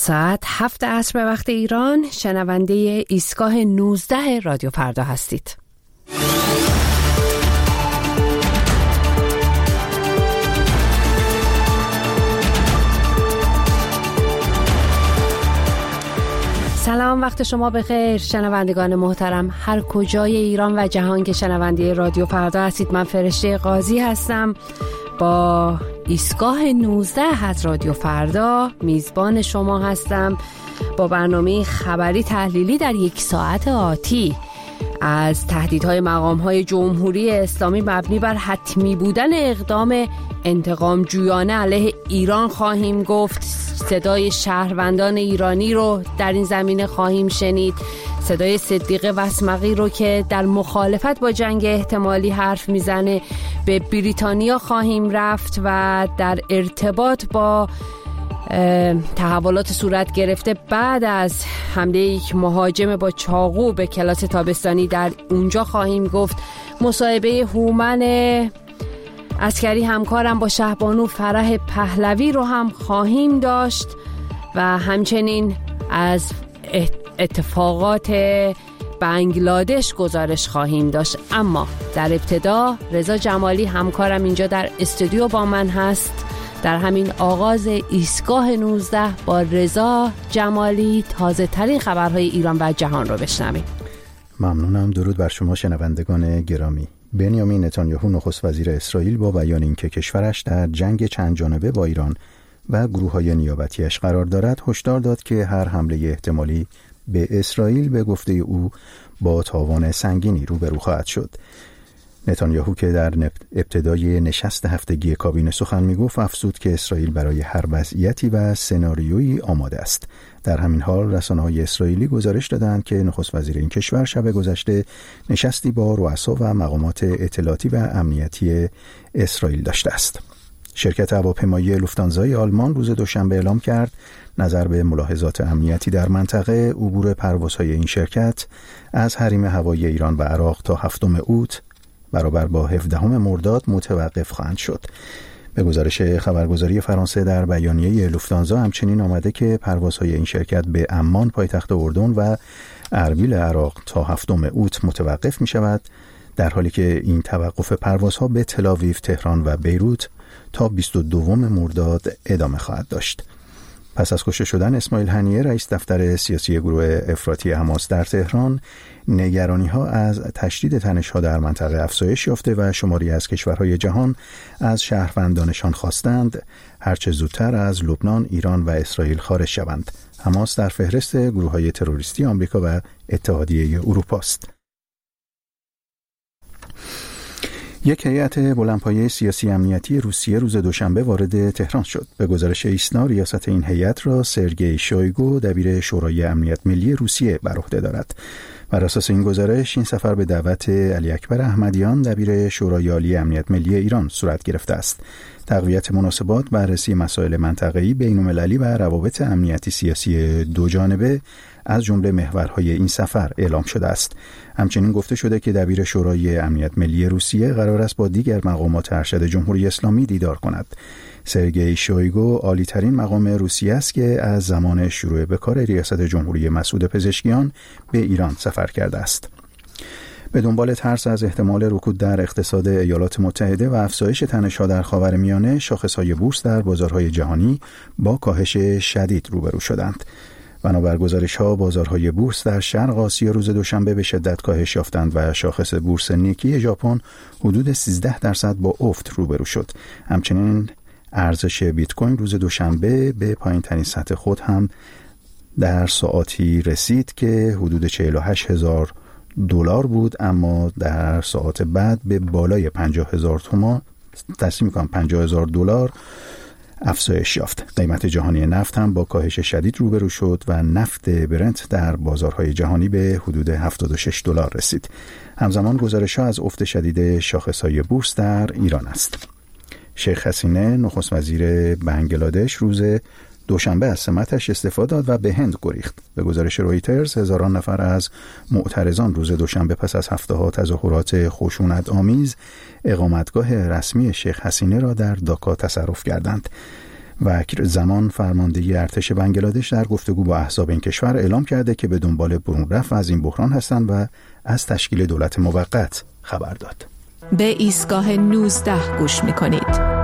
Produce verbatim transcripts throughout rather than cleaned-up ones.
ساعت هفت عصر به وقت ایران شنونده ایستگاه نوزده رادیو فردا هستید. سلام، وقت شما بخیر شنوندگان محترم، هر کجای ایران و جهان که شنونده رادیو فردا هستید. من فرشته قاضی هستم، با ایستگاه نوزده از رادیو فردا میزبان شما هستم با برنامه خبری تحلیلی در یک ساعت آتی. از تهدیدهای مقام‌های جمهوری اسلامی مبنی بر حتمی بودن اقدام انتقام جویانه علیه ایران خواهیم گفت. صدای شهروندان ایرانی رو در این زمینه خواهیم شنید. صدای صدیقه وسمقی رو که در مخالفت با جنگ احتمالی حرف میزنه. به بریتانیا خواهیم رفت و در ارتباط با تحولات صورت گرفته بعد از حمله یک مهاجم با چاقو به کلاس تابستانی در اونجا خواهیم گفت. مصاحبه هومن عسکری همکارم با شهبانو فرح پهلوی رو هم خواهیم داشت و همچنین از اتفاقات بنگلادش گزارش خواهیم داشت. اما در ابتدا رضا جمالی همکارم اینجا در استودیو با من هست. در همین آغاز ایستگاه نوزده با رضا جمالی تازه ترین خبرهای ایران و جهان رو بشنویم. ممنونم. درود بر شما شنوندگان گرامی. بنیامین نتانیاهو نخست وزیر اسرائیل با بیان اینکه کشورش در جنگ چند جانبه با ایران و گروه‌های نیابتیش قرار دارد، هشدار داد که هر حمله احتمالی به اسرائیل به گفته او با تاوان سنگینی روبرو خواهد شد. نتانیاهو که در ابتدای نشست هفتگی کابینه سخن میگفت، افزود که اسرائیل برای هر وضعیتی و سناریویی آماده است. در همین حال رسانه‌های اسرائیلی گزارش دادند که نخست وزیر این کشور شب گذشته نشستی با رؤسا و مقامات اطلاعاتی و امنیتی اسرائیل داشته است. شرکت هواپیمایی لوفتانزای آلمان روز دوشنبه اعلام کرد نظر به ملاحظات امنیتی در منطقه، عبور پروازهای این شرکت از حریم هوایی ایران و عراق تا هفتم اوت برابر با هفدهم مرداد متوقف خواهند شد. به گزارش خبرگزاری فرانسه در بیانیه لوفتانزا همچنین آمده که پروازهای این شرکت به عمان پایتخت اردن و اربیل عراق تا هفتم اوت متوقف می شود، در حالی که این توقف پروازها به تل‌آویو، تهران و بیروت تا بیست و دوم مرداد ادامه خواهد داشت. پس از کشته شدن اسماعیل هنیه رئیس دفتر سیاسی گروه افراطی حماس در تهران، نگرانی‌ها از تشدید تنش‌ها در منطقه افزایش یافته و شماری از کشورهای جهان از شهروندانشان خواستند هرچه زودتر از لبنان، ایران و اسرائیل خارج شوند. حماس در فهرست گروه‌های تروریستی آمریکا و اتحادیه اروپا است. یک هیئت بلندپایه سیاسی امنیتی روسیه روز دوشنبه وارد تهران شد. به گزارش ایسنا، ریاست این هیئت را سرگئی شویگو، دبیر شورای امنیت ملی روسیه، بر عهده دارد. بر اساس این گزارش، این سفر به دعوت علی اکبر احمدیان، دبیر شورای عالی امنیت ملی ایران، صورت گرفته است. تقویت مناسبات، بررسی مسائل منطقه‌ای، بین‌المللی و روابط امنیتی سیاسی دو جانبه از جمله محورهای این سفر اعلام شده است. همچنین گفته شده که دبیر شورای امنیت ملی روسیه قرار است با دیگر مقامات ارشد جمهوری اسلامی دیدار کند. سرگئی شویگو عالی‌ترین مقام روسیه است که از زمان شروع به کار ریاست جمهوری مسعود پزشکیان به ایران سفر کرده است. به دنبال ترس از احتمال رکود در اقتصاد ایالات متحده و افزایش تنش‌ها در خاورمیانه، شاخص‌های بورس در بازارهای جهانی با کاهش شدید روبرو شدند. بنابر گزارش‌ها، بازارهای بورس در شرق آسیا روز دوشنبه به شدت کاهش یافتند و شاخص بورس نیکی ژاپن حدود سیزده درصد با افت روبرو شد. همچنین ارزش بیت کوین روز دوشنبه به پایین‌ترین سطح خود هم در ساعاتی رسید که حدود چهل و هشت هزار دلار بود، اما در ساعات بعد به بالای پنجاه هزار تومان تصمیم می‌کنم پنجاه هزار دلار افزایش یافت. قیمت جهانی نفت هم با کاهش شدید روبرو شد و نفت برنت در بازارهای جهانی به حدود هفتاد و شش دلار رسید. همزمان گزارش‌ها از افت شدید شاخص‌های بورس در ایران است. شیخ حسینه نخست وزیر بنگلادش روز دوشنبه از سمتش استعفا داد و به هند گریخت. به گزارش رویترز، هزاران نفر از معترضان روز دوشنبه پس از هفته‌ها تظاهرات خشونت آمیز اقامتگاه رسمی شیخ حسینه را در داکا تصرف کردند. وکر زمان فرمانده ارتش بنگلادش در گفتگو با احزاب این کشور اعلام کرده که به دنبال برون رفع از این بحران هستند و از تشکیل دولت موقت خبر داد. به ایستگاه نوزده گوش می‌کنید.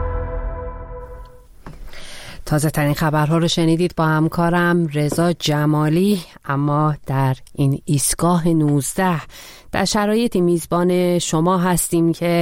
تازه ترین خبرها رو شنیدید با همکارم رضا جمالی. اما در این ایستگاه نوزده در شرایطی میزبان شما هستیم که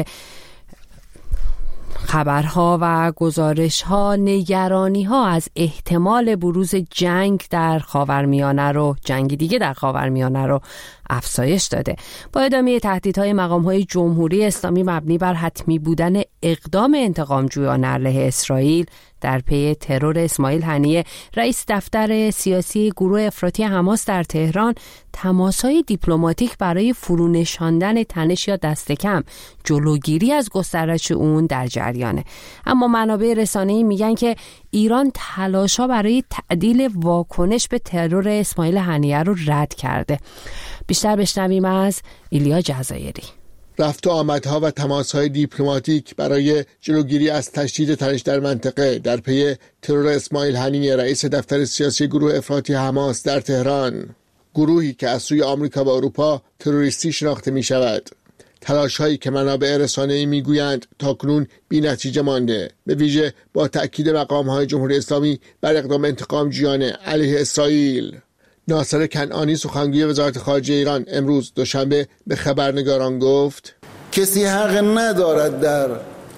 خبرها و گزارشها نگرانی‌ها از احتمال بروز جنگ در خاورمیانه رو جنگ دیگه در خاورمیانه رو افزایش داده. با ادامه تهدیدهای مقام‌های جمهوری اسلامی مبنی بر حتمی بودن اقدام انتقامجویانه علیه اسرائیل در پی ترور اسماعیل هنیه، رئیس دفتر سیاسی گروه افراطی حماس در تهران تماس‌های دیپلماتیک برای فرونشاندن تنش یا دست کم جلوگیری از گسترش اون در جریانه. اما منابع رسانه‌ای میگن که ایران تلاش‌ها برای تعدیل واکنش به ترور اسماعیل هنیه رو رد کرده. بیشتر بشنویم از ایلیا جزایری. رفت و آمدها و تماس‌های دیپلماتیک برای جلوگیری از تشدید تنش در منطقه در پی ترور اسماعیل هنیه، رئیس دفتر سیاسی گروه افراطی حماس در تهران، گروهی که از سوی آمریکا و اروپا تروریستی شناخته می شود. تلاش‌هایی که منابع رسانه‌ای می‌گویند تاکنون بی‌نتیجه مانده، به ویژه با تأکید مقام‌های جمهوری اسلامی بر اقدام انتقامجویانه علیه اسرائیل. ناصر کنعانی سخنگوی وزارت خارجه ایران امروز دوشنبه به خبرنگاران گفت کسی حق ندارد در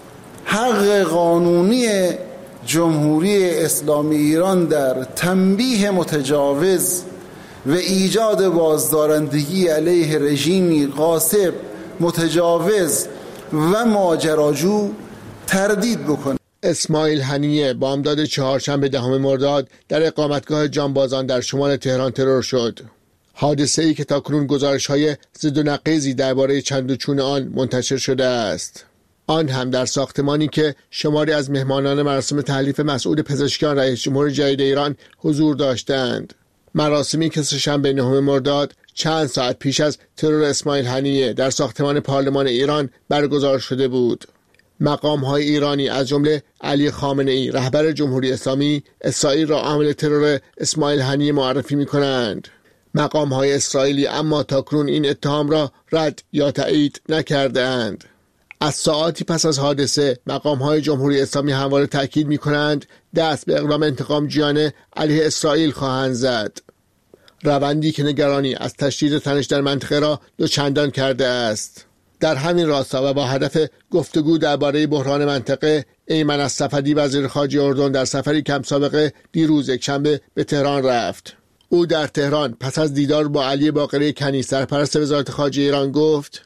حق قانونی جمهوری اسلامی ایران در تنبیه متجاوز و ایجاد بازدارندگی علیه رژیمی غاصب، متجاوز و ماجراجو تردید بکنه. اسماعیل هنیه بامداد چهارشنبه دهم مرداد در اقامتگاه جانبازان در شمال تهران ترور شد. حادثه‌ای که تاکنون گزارش‌های ضد و نقیضی درباره چند و چون آن منتشر شده است. آن هم در ساختمانی که شماری از مهمانان مراسم تحلیف مسعود پزشکیان رئیس جمهور جدید ایران حضور داشتند. مراسمی که سه‌شنبه نهم مرداد چند ساعت پیش از ترور اسماعیل هنیه در ساختمان پارلمان ایران برگزار شده بود. مقام‌های ایرانی از جمله علی خامنه‌ای رهبر جمهوری اسلامی اسرائیل را عامل ترور اسماعیل هنیه معرفی می‌کنند. مقام‌های اسرائیلی اما تاکنون این اتهام را رد یا تایید نکرده‌اند. از ساعاتی پس از حادثه مقام‌های جمهوری اسلامی همواره تأکید می‌کنند دست به اقدام انتقامجویانه علیه اسرائیل خواهند زد. روندی که نگرانی از تشدید تنش در منطقه را دوچندان کرده است. در همین راستا و با هدف گفتگو درباره بحران منطقه، ایمن الصفدی وزیر خارجه اردن در سفری کم سابقه دیروز یکشنبه به تهران رفت. او در تهران پس از دیدار با علی باقری کنی سرپرست وزارت خارجه ایران گفت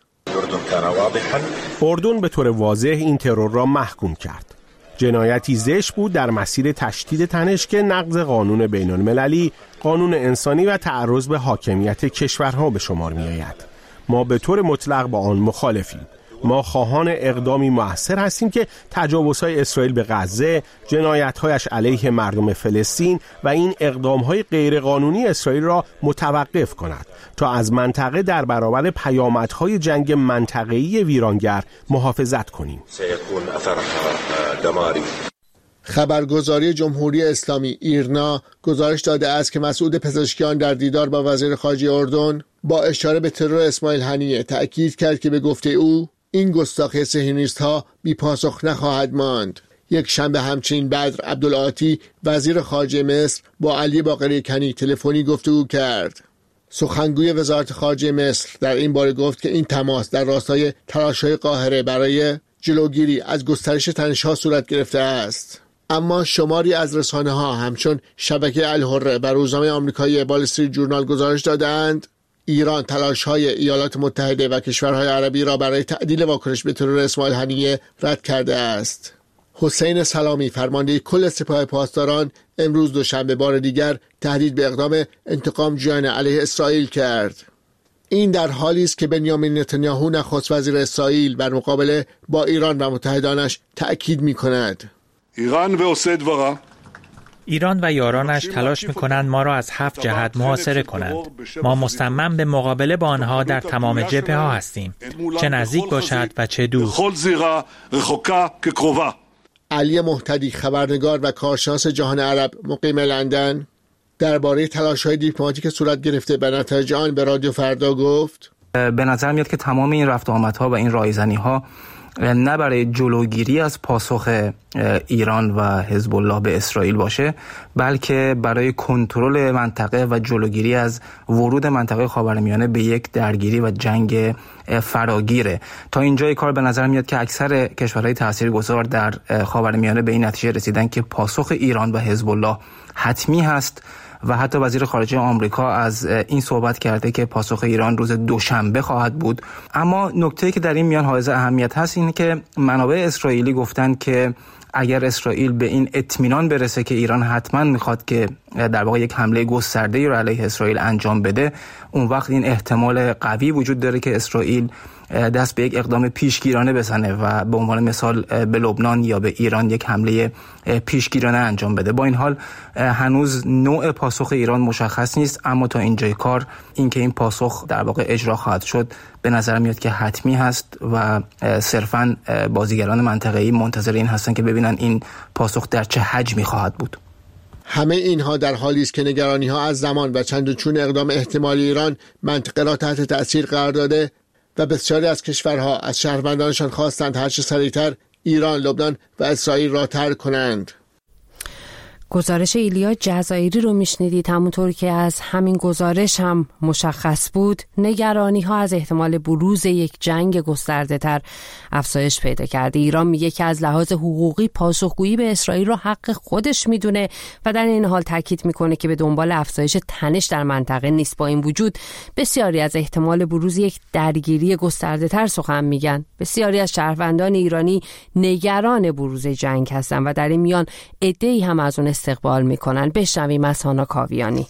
اردن به طور واضح این ترور را محکوم کرد. جنایتی زشت بود در مسیر تشدید تنش که نقض قانون بین المللی، قانون انسانی و تعرض به حاکمیت کشورها به شمار می آید. ما به طور مطلق با آن مخالفیم. ما خواهان اقدامی مؤثر هستیم که تجاوزهای اسرائیل به غزه، جنایت‌هایش علیه مردم فلسطین و این اقدام‌های غیرقانونی اسرائیل را متوقف کند تا از منطقه در برابر پیامدهای جنگ منطقه‌ای ویرانگر محافظت کنیم. خبرگزاری جمهوری اسلامی ایرنا گزارش داده است که مسعود پزشکیان در دیدار با وزیر خارجه اردن با اشاره به ترور اسماعیل هنیه تأکید کرد که به گفته او این گستاخی صهیونیست‌ها بی پاسخ نخواهد ماند. یک شنبه همچنین بدر عبدالعاطی وزیر خارجه مصر با علی باقری کنی تلفنی گفتگو کرد. سخنگوی وزارت خارجه مصر در این باره گفت که این تماس در راستای تلاش‌های قاهره برای جلوگیری از گسترش تنش‌ها صورت گرفته است. اما شماری از رسانه‌ها همچون شبکه الحره و روزنامه آمریکایی وال استریت جورنال گزارش دادند ایران تلاش‌های ایالات متحده و کشورهای عربی را برای تعدیل واکنش به ترور اسماعیل هنیه رد کرده است. حسین سلامی فرمانده کل سپاه پاسداران امروز دوشنبه بار دیگر تهدید به اقدام انتقامجویانه علیه اسرائیل کرد. این در حالی است که بنیامین نتانیاهو نخست وزیر اسرائیل بر مقابله با ایران و متحدانش تأکید می‌کند. ایران و عوض دوره ایران و یارانش تلاش می‌کنند ما را از هفت جهت محاصره کنند. ما مصمم به مقابله با آنها در تمام جبهه‌ها هستیم، چه نزدیک باشد و چه دور. علی مهتدی، خبرنگار و کارشناس جهان عرب مقیم لندن، درباره تلاش‌های دیپلماتیک صورت گرفته به نتایج آن به رادیو فردا گفت: به نظر میاد که تمام این رفت و آمدها و این رایزنی‌ها نه برای جلوگیری از پاسخ ایران و حزب الله به اسرائیل باشه، بلکه برای کنترل منطقه و جلوگیری از ورود منطقه خاورمیانه به یک درگیری و جنگ فراگیره. تا اینجای کار به نظر میاد که اکثر کشورهای تاثیرگذار در خاورمیانه به این نتیجه رسیدن که پاسخ ایران و حزب الله حتمی هست و حتی وزیر خارجه آمریکا از این صحبت کرده که پاسخ ایران روز دوشنبه خواهد بود. اما نکته‌ای که در این میان حائز اهمیت هست اینه که منابع اسرائیلی گفتن که اگر اسرائیل به این اطمینان برسه که ایران حتما میخواد که در واقع یک حمله گسترده‌ای رو علیه اسرائیل انجام بده، اون وقت این احتمال قوی وجود داره که اسرائیل دست به یک اقدام پیشگیرانه بزنه و به عنوان مثال به لبنان یا به ایران یک حمله پیشگیرانه انجام بده. با این حال هنوز نوع پاسخ ایران مشخص نیست، اما تا اینجای کار اینکه این پاسخ در واقع اجرا خواهد شد به نظر میاد که حتمی هست و صرفاً بازیگران منطقه‌ای منتظر این هستن که ببینن این پاسخ در چه حجمی خواهد بود. همه اینها در حالی است که نگرانی‌ها از زمان و چند و چون اقدام احتمالی ایران منطقه را تحت تأثیر قرار داده و بسیاری از کشورها از شهروندانشان خواستند هرچه سریعتر ایران، لبنان و اسرائیل را ترک کنند. گزارش ایلیا جزایری رو میشنیدید. همونطور که از همین گزارش هم مشخص بود، نگرانی ها از احتمال بروز یک جنگ گسترده تر افزایش پیدا کرده. ایران میگه که از لحاظ حقوقی پاسخگویی به اسرائیل رو حق خودش میدونه و در این حال تاکید میکنه که به دنبال افزایش تنش در منطقه نیست. با این وجود بسیاری از احتمال بروز یک درگیری گسترده تر سخن میگن. بسیاری از شهروندان ایرانی نگران بروز جنگ هستن و در این میان عده‌ای هم از اون استقبال میکنن. بشنویم از هانا کاویانی.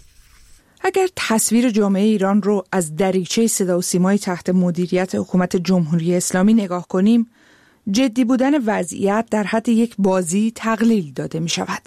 اگر تصویر جامعه ایران رو از دریچه صدا و سیمای تحت مدیریت حکومت جمهوری اسلامی نگاه کنیم، جدی بودن وضعیت در حد یک بازی تقلیل داده می شود.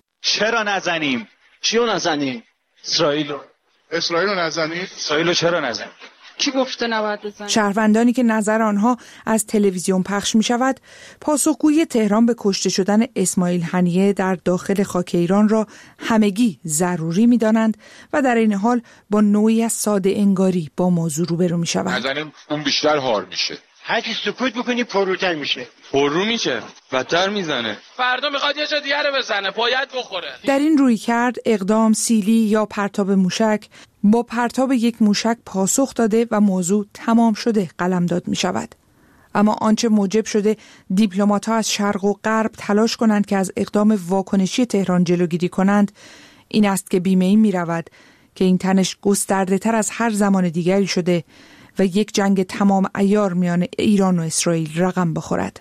چرا نزنیم؟ چیو نزنیم؟ اسرائیل رو. اسرائیل رو نزنیم؟ اسرائیل رو چرا نزنیم؟ کی گفته نباید بزنیم؟ شهروندانی که نظر آنها از تلویزیون پخش می شود، پاسخگویی تهران به کشته شدن اسماعیل هنیه در داخل خاک ایران را همگی ضروری می دانند و در این حال با نوعی از ساده انگاری با موضوع روبرو می شوند. نزنیم اون بیشتر هار میشه. هرچی سکوت بکنی پروتر میشه. پررو میشه، بدتر میزنه. فردا میخواد یه جا دیگه رو بزنه، باید بخوره. در این روی کرد اقدام سیلی یا پرتاب موشک با پرتاب یک موشک پاسخ داده و موضوع تمام شده قلمداد می شود. اما آنچه موجب شده دیپلمات‌ها از شرق و غرب تلاش کنند که از اقدام واکنشی تهران جلوگیری کنند، این است که بیمه این می رود که این تنش گسترده تر از هر زمان دیگری شده و یک جنگ تمام عیار میان ایران و اسرائیل رقم بخورد.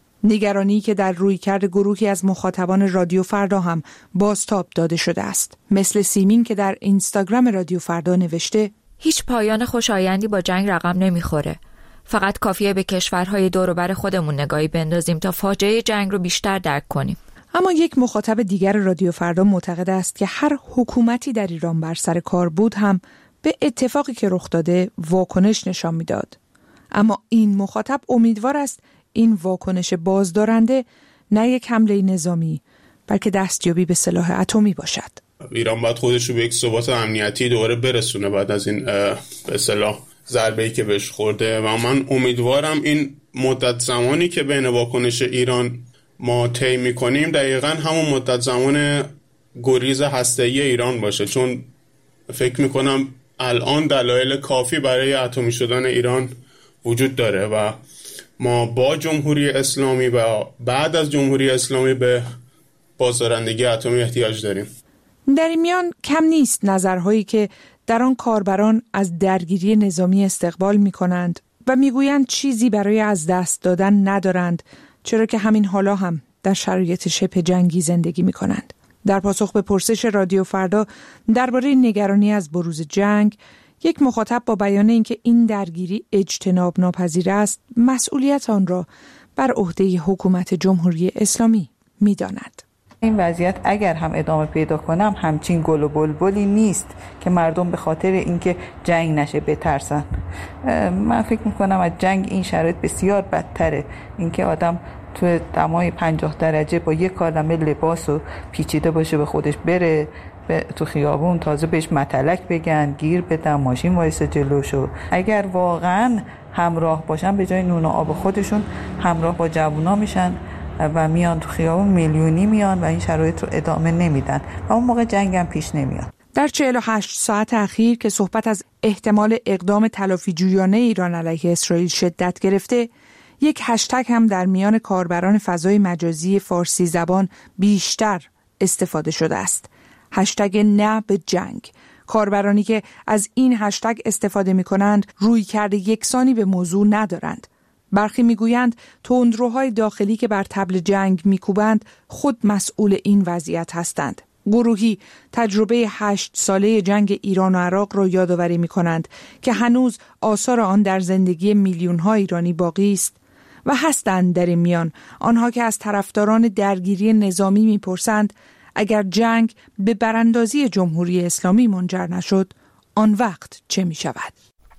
نگرانی که در رویکرد گروهی از مخاطبان رادیو فردا هم بازتاب داده شده است. مثل سیمین که در اینستاگرام رادیو فردا نوشته: هیچ پایان خوشایندی با جنگ رقم نمیخوره. فقط کافیه به کشورهای دور و بر خودمون نگاهی بندازیم تا فاجعه جنگ رو بیشتر درک کنیم. اما یک مخاطب دیگر رادیو فردا معتقد است که هر حکومتی در ایران بر سر کار بود هم به اتفاقی که رخ داده واکنش نشان میداد. اما این مخاطب امیدوار است این واکنش بازدارنده نه یک حمله نظامی بلکه دستیابی به سلاح اتمی باشد. ایران باید خودش رو به یک ثبات امنیتی دوباره برسونه بعد از این به اصطلاح ضربه‌ای که بهش خورده و من امیدوارم این مدت زمانی که بین واکنش ایران ما طی می‌کنیم دقیقاً همون مدت زمان گریز هسته‌ای ایران باشه، چون فکر می‌کنم الان دلایل کافی برای اتمی شدن ایران وجود داره و ما با جمهوری اسلامی و بعد از جمهوری اسلامی به بازدارندگی اتمی احتیاج داریم. در این میان کم نیست نظرهایی که در آن کاربران از درگیری نظامی استقبال می کنند و می گویند چیزی برای از دست دادن ندارند، چرا که همین حالا هم در شرایط شبه جنگی زندگی می کنند. در پاسخ به پرسش رادیو فردا درباره نگرانی از بروز جنگ، یک مخاطب با بیان اینکه این درگیری اجتناب ناپذیر است، مسئولیت آن را بر عهده حکومت جمهوری اسلامی می‌داند. این وضعیت اگر هم ادامه پیدا کنم همچین گل و بلبلی نیست که مردم به خاطر اینکه جنگ نشه بترسن. من فکر می‌کنم از جنگ این شرایط بسیار بدتره، اینکه آدم تو دمای پنجاه درجه با یک کالمه لباس و پیچیده باشه به خودش بره تو خیابون، تازه بهش متلک بگن، گیر بدن، ماشین وایسه جلوشو. اگر واقعا همراه باشن به جای نون و آب خودشون همراه با جوونا میشن و میان تو خیابون، میلیونی میان و این شرایط رو ادامه نمیدن و اون موقع جنگ هم پیش نمیاد. در چهل و هشت ساعت اخیر که صحبت از احتمال اقدام تلافی جویانه ایران علیه اسرائیل شدت گرفته، یک هشتگ هم در میان کاربران فضای مجازی فارسی زبان بیشتر استفاده شده است. هشتگ نه به جنگ. کاربرانی که از این هشتگ استفاده می کنند رویکرد یکسانی به موضوع ندارند. برخی می گویند تندروهای داخلی که بر طبل جنگ می کوبند خود مسئول این وضعیت هستند. گروهی تجربه هشت ساله جنگ ایران و عراق را یادآوری می کنند که هنوز آثار آن در زندگی میلیون ها ایرانی باقی است و هستند در این میان آنها که از طرفداران درگیری نظامی می پرسند اگر جنگ به براندازی جمهوری اسلامی منجر نشد آن وقت چه می شود؟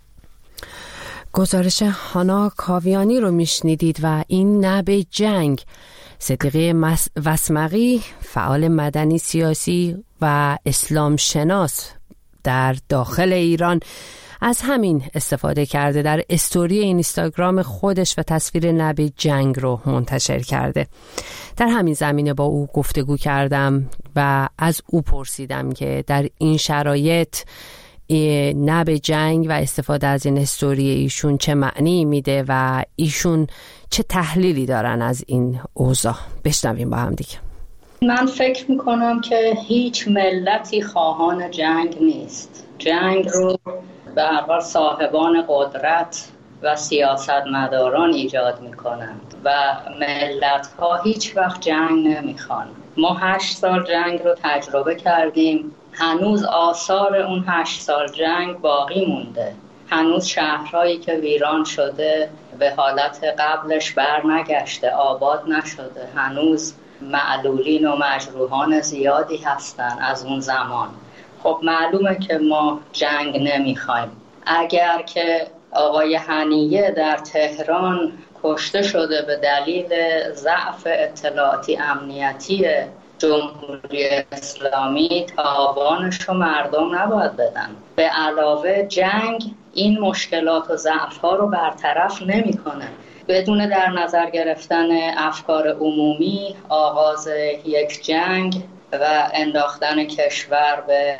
گزارش هانا کاویانی رو میشنیدید و این نه به جنگ. صدیقه وسمقی، فعال مدنی سیاسی و اسلام شناس در داخل ایران، از همین استفاده کرده. در استوری اینستاگرام خودش و تصویر نه به جنگ رو منتشر کرده. در همین زمینه با او گفتگو کردم و از او پرسیدم که در این شرایط نه به جنگ و استفاده از این استوری ایشون چه معنی میده و ایشون چه تحلیلی دارن از این اوضاع. بشنویم با هم دیگه. من فکر میکنم که هیچ ملتی خواهان جنگ نیست. جنگ رو به هر حال صاحبان قدرت و سیاستمداران ایجاد میکنند و ملت ها هیچ وقت جنگ نمیخوان. ما هشت سال جنگ رو تجربه کردیم، هنوز آثار اون هشت سال جنگ باقی مونده. هنوز شهرهایی که ویران شده به حالت قبلش بر نگشته، آباد نشده. هنوز معلولین و مجروحان زیادی هستن از اون زمان. خب معلومه که ما جنگ نمیخوایم. اگر که آقای هنیه در تهران کشته شده به دلیل ضعف اطلاعاتی امنیتی جمهوری اسلامی، تاوانش رو مردم نباید بدن. به علاوه جنگ این مشکلات و ضعف‌ها رو برطرف نمی‌کنه. بدون در نظر گرفتن افکار عمومی، آغاز یک جنگ و انداختن کشور به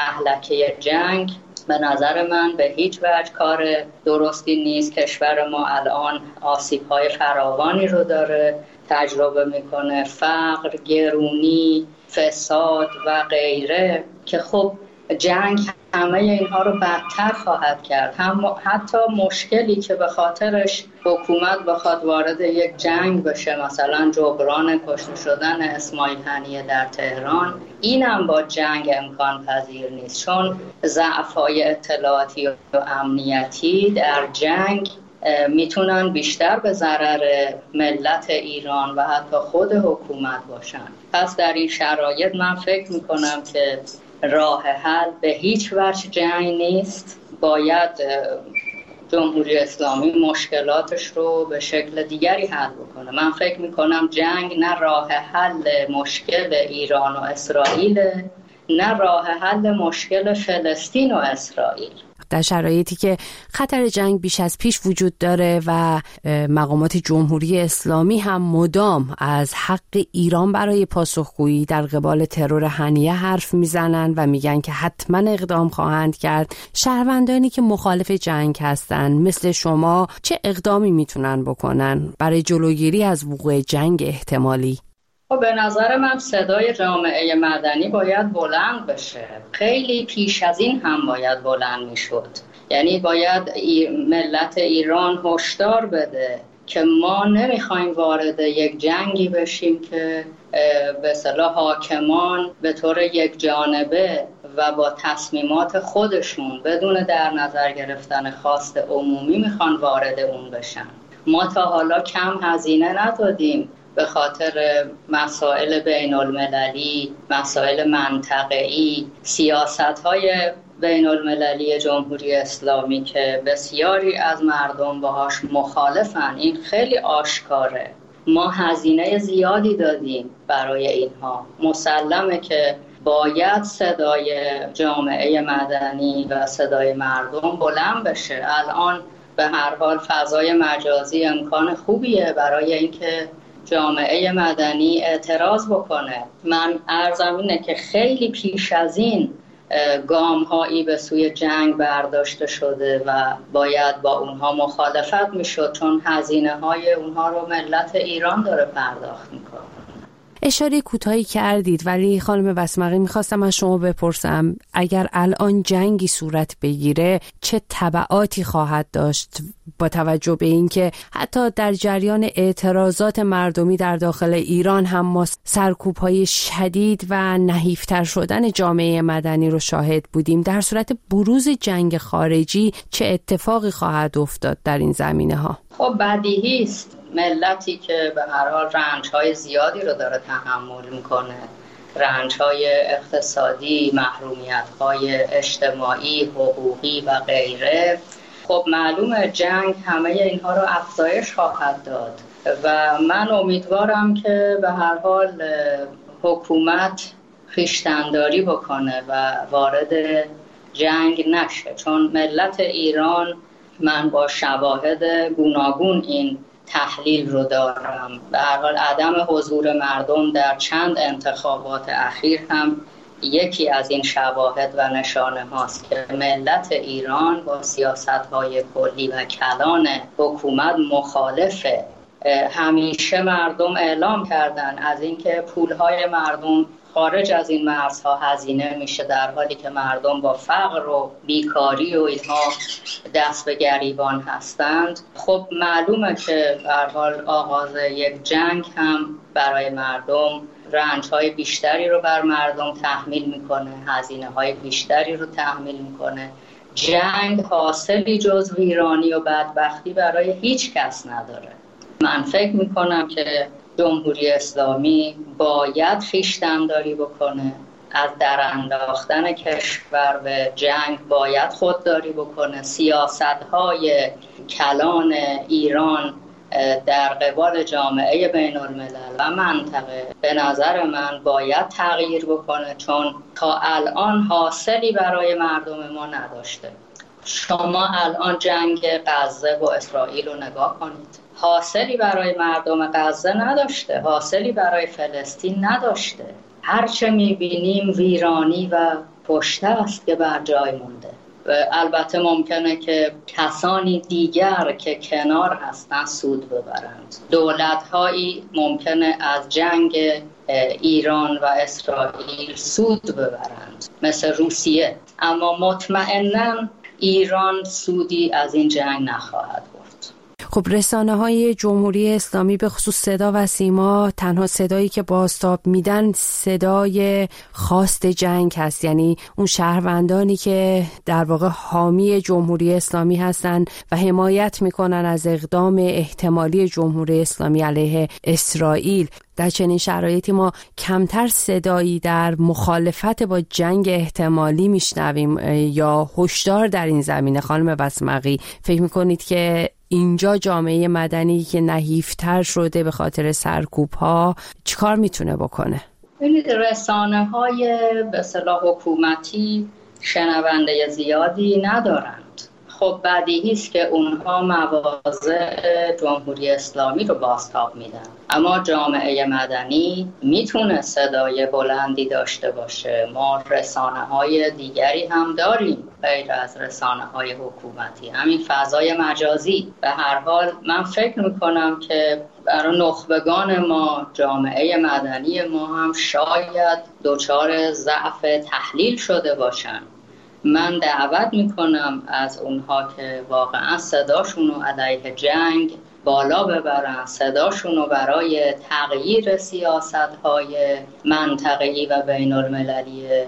مهلکه جنگ به نظر من به هیچ وجه کار درستی نیست. کشور ما الان آسیب‌های فراوانی رو داره تجربه میکنه، فقر، گرونی، فساد و غیره، که خب جنگ همه اینها رو بدتر خواهد کرد. هم حتی مشکلی که به خاطرش حکومت بخواد وارد یک جنگ بشه، مثلا جبران کشته شدن اسماعیل هنیه در تهران، اینم با جنگ امکان پذیر نیست، چون ضعف‌های اطلاعاتی و امنیتی در جنگ میتونن بیشتر به ضرر ملت ایران و حتی خود حکومت باشن. پس در این شرایط من فکر میکنم که راه حل به هیچ وجه جنگ نیست. باید جمهوری اسلامی مشکلاتش رو به شکل دیگری حل بکنه. من فکر میکنم جنگ نه راه حل مشکل ایران و اسرائیل، نه راه حل مشکل فلسطین و اسرائیل. در شرایطی که خطر جنگ بیش از پیش وجود داره و مقامات جمهوری اسلامی هم مدام از حق ایران برای پاسخگویی در قبال ترور هنیه حرف میزنن و میگن که حتما اقدام خواهند کرد، شهروندانی که مخالف جنگ هستن مثل شما چه اقدامی میتونن بکنن برای جلوگیری از وقوع جنگ احتمالی؟ خب به نظر من صدای جامعه مدنی باید بلند بشه. خیلی پیش از این هم باید بلند میشد. یعنی باید ملت ایران هشدار بده که ما نمیخوایم وارد یک جنگی بشیم که به اصطلاح حاکمان به طور یک جانبه و با تصمیمات خودشون بدون در نظر گرفتن خواست عمومی میخوان وارد اون بشن. ما تا حالا کم هزینه ندادیم به خاطر مسائل بین المللی، مسائل منطقه‌ای، سیاست‌های بین المللی جمهوری اسلامی که بسیاری از مردم باهاش مخالفن. این خیلی آشکاره. ما هزینه زیادی دادیم برای اینها. مسلمه که باید صدای جامعه مدنی و صدای مردم بلند بشه. الان به هر حال فضای مجازی امکان خوبیه برای اینکه جامعه مدنی اعتراض بکنه. من عرضم اینه که خیلی پیش از این گام هایی به سوی جنگ برداشته شده و باید با اونها مخالفت میشد، چون هزینه های اونها رو ملت ایران داره پرداخت میکنه. اشاره کوتاهی کردید، ولی خانم بسمقی میخواستم از شما بپرسم اگر الان جنگی صورت بگیره چه تبعاتی خواهد داشت، با توجه به اینکه حتی در جریان اعتراضات مردمی در داخل ایران هم ما سرکوب‌های شدید و نحیفتر شدن جامعه مدنی رو شاهد بودیم. در صورت بروز جنگ خارجی چه اتفاقی خواهد افتاد در این زمینه ها؟ خب بدیهی است ملتی که به هر حال رنج‌های زیادی رو داره تحمل میکنه، رنج‌های اقتصادی، محرومیت‌های اجتماعی، حقوقی و غیره، خب معلومه جنگ همه اینها رو افزایش خواهد داد و من امیدوارم که به هر حال حکومت خویشتن‌داری بکنه و وارد جنگ نشه، چون ملت ایران، من با شواهد گوناگون این تحلیل رو دارم، به هر حال عدم حضور مردم در چند انتخابات اخیر هم یکی از این شواهد و نشانه هاست که ملت ایران با سیاست‌های کلی و کلان حکومت مخالفه. همیشه مردم اعلام کردن از اینکه پولهای مردم خارج از این مرزها هزینه میشه، در حالی که مردم با فقر و بیکاری و اینها دست به گریبان هستند. خب معلومه که به هر حال آغاز یک جنگ هم برای مردم رنج‌های بیشتری رو بر مردم تحمیل میکنه، هزینه‌های بیشتری رو تحمیل میکنه. جنگ حاصلی جز ویرانی و بدبختی برای هیچ کس نداره. من فکر میکنم که جمهوری اسلامی باید خویشتن‌داری بکنه، از در انداختن کشور به جنگ باید خودداری بکنه. سیاست‌های کلان ایران در قبال جامعه بین الملل و منطقه به نظر من باید تغییر بکنه، چون تا الان حاصلی برای مردم ما نداشته. شما الان جنگ غزه و اسرائیل رو نگاه کنید، حاصلی برای مردم غزه نداشته، حاصلی برای فلسطین نداشته. هرچه میبینیم ویرانی و پشته است که بر جای مونده. و البته ممکنه که کسانی دیگر که کنار هستن سود ببرند. دولت‌هایی ممکنه از جنگ ایران و اسرائیل سود ببرند، مثل روسیه، اما مطمئناً ایران سودی از این جنگ نخواهد برد. خب رسانه های جمهوری اسلامی به خصوص صدا و سیما تنها صدایی که بازتاب میدن صدای خواست جنگ هست، یعنی اون شهروندانی که در واقع حامی جمهوری اسلامی هستن و حمایت میکنن از اقدام احتمالی جمهوری اسلامی علیه اسرائیل. در چنین شرایطی ما کمتر صدایی در مخالفت با جنگ احتمالی میشنویم یا هشدار در این زمینه. خانم بسمقی، فکر میکنید که اینجا جامعه مدنی که نحیفتر شده به خاطر سرکوب ها چیکار میتونه بکنه؟ ببینید رسانه های به اصطلاح حکومتی شنونده زیادی ندارند. خب بدیهی است که اونها مواضع جمهوری اسلامی رو بازتاب میدن، اما جامعه مدنی میتونه صدای بلندی داشته باشه. ما رسانه های دیگری هم داریم غیر از رسانه های حکومتی، همین فضای مجازی. به هر حال من فکر میکنم که برای نخبگان ما، جامعه مدنی ما هم شاید دچار ضعف تحلیل شده باشن. من دعوت میکنم از اونها که واقعا صداشونو علیه جنگ بالا ببرن، صداشونو برای تغییر سیاست‌های منطقه‌ای و بین المللی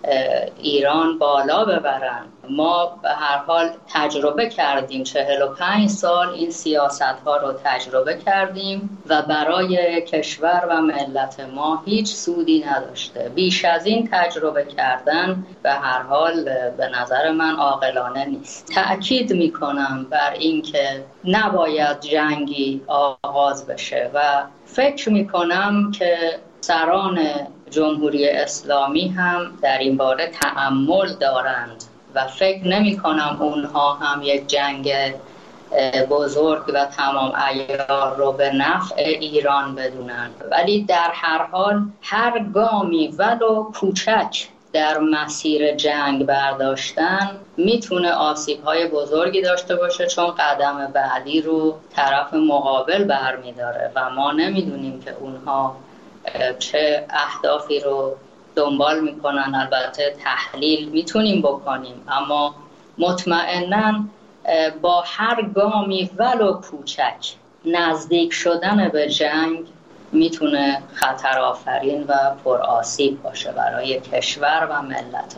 ایران بالا ببرن. ما به هر حال تجربه کردیم، چهل و پنج سال این سیاست ها رو تجربه کردیم و برای کشور و ملت ما هیچ سودی نداشته. بیش از این تجربه کردن به هر حال به نظر من عاقلانه نیست. تأکید میکنم بر این که نباید جنگی آغاز بشه و فکر میکنم که سران جمهوری اسلامی هم در این باره تأمل دارند و فکر نمی کنم اونها هم یک جنگ بزرگ و تمام عیار رو به نفع ایران بدونن. ولی در هر حال هر گامی ولو کوچک در مسیر جنگ برداشتن میتونه آسیب‌های بزرگی داشته باشه، چون قدم بعدی رو طرف مقابل برمیداره و ما نمیدونیم که اونها چه اهدافی رو دنبال میکنن. البته تحلیل میتونیم بکنیم، اما مطمئناً با هر گامی ولو کوچک نزدیک شدن به جنگ میتونه خطر آفرین و پرآسیب باشه برای کشور و ملت.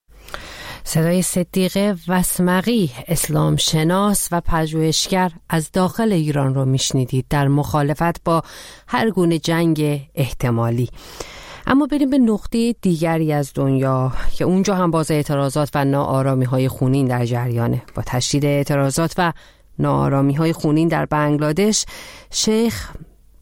صدای صدیقه وسمقی، اسلام شناس و پژوهشگر از داخل ایران رو میشنیدید در مخالفت با هر گونه جنگ احتمالی. اما بریم به نقطه دیگری از دنیا که اونجا هم باز اعتراضات و ناآرامی‌های خونین در جریانه. با تشدید اعتراضات و ناآرامی‌های خونین در بنگلادش، شیخ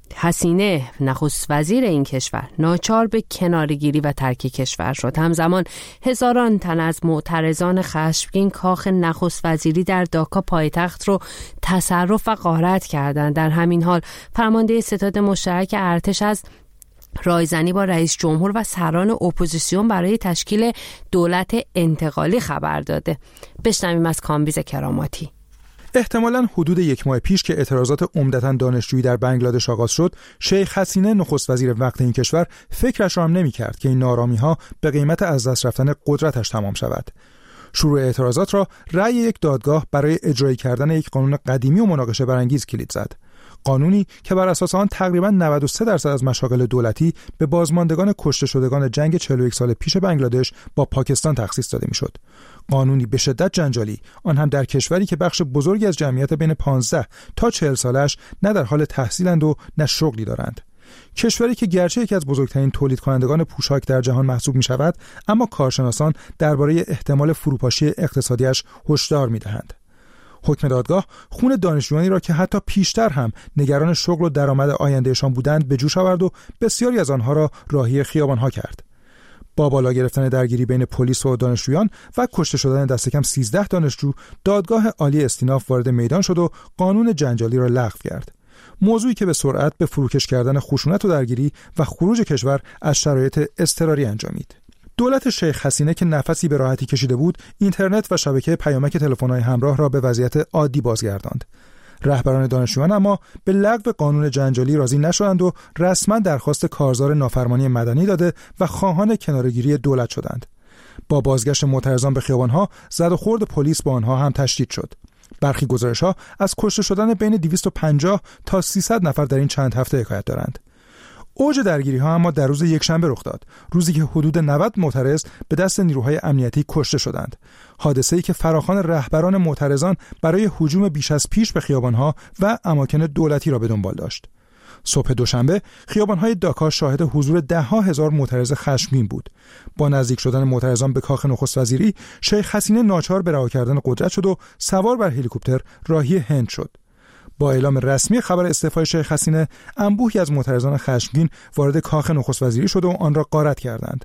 حسینه نخست وزیر این کشور ناچار به کناره‌گیری و ترک کشور شد. همزمان هزاران تن از معترضان خشمگین کاخ نخست وزیری در داکا پایتخت رو تصرف و غارت کردند. در همین حال فرمانده ستاد مشترک ارتش از رایزنی با رئیس جمهور و سران اپوزیسیون برای تشکیل دولت انتقالی خبر داده. بشنویم از کامبیز کراماتی. احتمالاً حدود یک ماه پیش که اعتراضات عمدتاً دانشجویی در بنگلادش آغاز شد، شیخ حسینه نخست وزیر وقت این کشور فکرش را هم نمی‌کرد که این ناآرامی‌ها به قیمت از دست رفتن قدرتش تمام شود. شروع اعتراضات را رأی یک دادگاه برای اجرایی کردن یک قانون قدیمی و مناقشه برانگیز کلید زد. قانونی که بر اساس آن تقریباً نود و سه درصد از مشاغل دولتی به بازماندگان کشته شدگان جنگ چهل و یک سال پیش بنگلادش با پاکستان تخصیص داده میشد. قانونی به شدت جنجالی، آن هم در کشوری که بخش بزرگی از جمعیت بین پانزده تا چهل سالش نه در حال تحصیلند و نه شغلی دارند. کشوری که گرچه یکی از بزرگترین تولید کنندگان پوشاک در جهان محسوب می شود، اما کارشناسان درباره احتمال فروپاشی اقتصادیش هشدار می دهند. حکم دادگاه خون دانشجویانی را که حتی پیشتر هم نگران شغل و درآمد آیندهشان بودند به جوش آورد و بسیاری از آنها را راهی خیابانها کرد. با بالا گرفتن درگیری بین پلیس و دانشجویان و کشته شدن دست کم سیزده دانشجو، دادگاه عالی استیناف وارد میدان شد و قانون جنجالی را لغو کرد. موضوعی که به سرعت به فروکش کردن خشونت و درگیری و خروج کشور از شرایط اضطراری انجامید. دولت شیخ حسینه که نفسی به راحتی کشیده بود، اینترنت و شبکه پیامک تلفن‌های همراه را به وضعیت عادی بازگرداند. رهبران دانشجویان اما به لغو قانون جنجالی راضی نشدند و رسما درخواست کارزار نافرمانی مدنی داده و خواهان کناره‌گیری دولت شدند. با بازگشت معترضان به خیابان‌ها، زد و خورد پلیس با آنها هم تشدید شد. برخی گزارش‌ها از کشته شدن بین دویست و پنجاه تا سیصد نفر در این چند هفته حکایت دارند. اوج درگیری‌ها اما در روز یکشنبه رخ داد، روزی که حدود نود معترض به دست نیروهای امنیتی کشته شدند. حادثه‌ای که فراخوان رهبران معترضان برای هجوم بیش از پیش به خیابان‌ها و اماکن دولتی را به دنبال داشت. صبح دوشنبه خیابان‌های داکا شاهد حضور ده‌ها هزار معترض خشمگین بود. با نزدیک شدن معترضان به کاخ نخست وزیری، شیخ حسینه ناچار به رها کردن قدرت شد و سوار بر هلیکوپتر راهی هند شد. با اعلام رسمی خبر استعفای شیخ حسینه، انبوهی از معترضان خشمگین وارد کاخ نخست وزیری شد و آن را غارت کردند.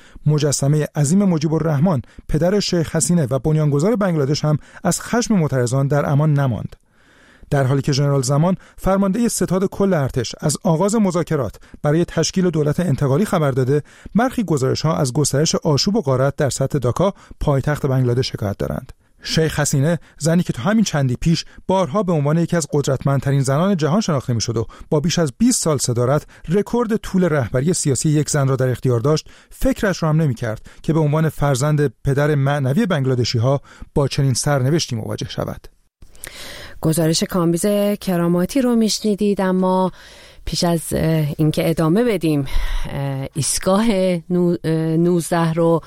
مجسمه عظیم مجیب الرحمن، پدر شیخ حسینه و بنیانگذار بنگلادش هم از خشم معترضان در امان نماند. در حالی که ژنرال زمان، فرمانده ستاد کل ارتش، از آغاز مذاکرات برای تشکیل دولت انتقالی خبر داده، برخی گزارش‌ها از گسترش آشوب و غارت در سطح داکا، پایتخت بنگلادش، شکایت دارند. شیخ حسینه، زنی که تا همین چندی پیش بارها به عنوان یکی از قدرتمندترین زنان جهان شناخته می‌شد و با بیش از بیست سال صدارت رکورد طول رهبری سیاسی یک زن را در اختیار داشت، فکرش را هم نمی‌کرد که به عنوان فرزند پدر معنوی بنگلادشی‌ها با چنین سرنوشتی مواجه شود. گزارش کامبیز کراماتی رو میشنیدید. اما پیش از اینکه ادامه بدیم ایستگاه نوزده رو،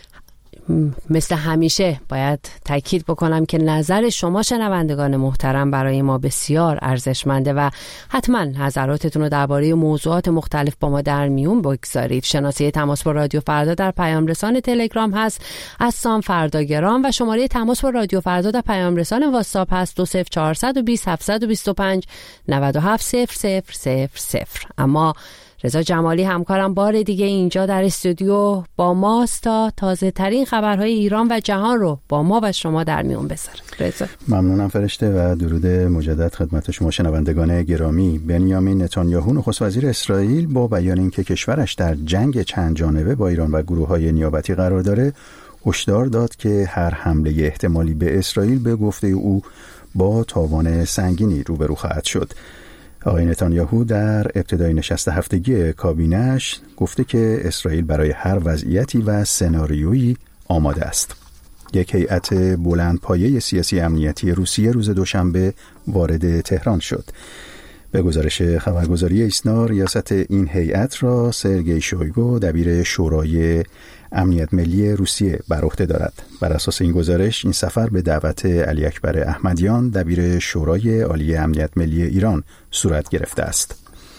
مثل همیشه باید تاکید بکنم که نظر شما شنوندگان محترم برای ما بسیار ارزشمنده و حتما نظراتتون رو درباره موضوعات مختلف با ما در میون بگذارید. شناسه تماس با رادیو فردا در پیام رسان تلگرام هست از سام فرداگرام و شماره تماس با رادیو فردا در پیام رسان واتساپ هست دو صفر چهارصد و بیست هفتصد و بیست و پنج نود و هفت صفر صفر صفر صفر. اما رضا جمالی همکارم بار دیگه اینجا در استودیو با ماست تا تازه ترین خبرهای ایران و جهان رو با ما و شما در میون بذاره. رضا ممنونم فرشته و درود مجدد خدمت شما شنوندگان گرامی. بنیامین نتانیاهو نخست وزیر اسرائیل با بیان اینکه کشورش در جنگ چند جانبه با ایران و گروه‌های نیابتی قرار داره، هشدار داد که هر حمله احتمالی به اسرائیل به گفته او با تاوان سنگینی روبرو خواهد شد. آقای نتانیاهو در ابتدای نشست هفتگی کابینه‌اش گفته که اسرائیل برای هر وضعیتی و سناریویی آماده است. یک هیئت بلندپایه سیاسی امنیتی روسیه روز دوشنبه وارد تهران شد. به گزارش خبرگزاری ایسنا، ریاست این هیئت را سرگئی شویگو دبیر شورای امنیت ملی روسیه بر عهده دارد. بر اساس این گزارش این سفر به دعوت علی اکبر احمدیان دبیر شورای عالی امنیت ملی ایران صورت گرفته است.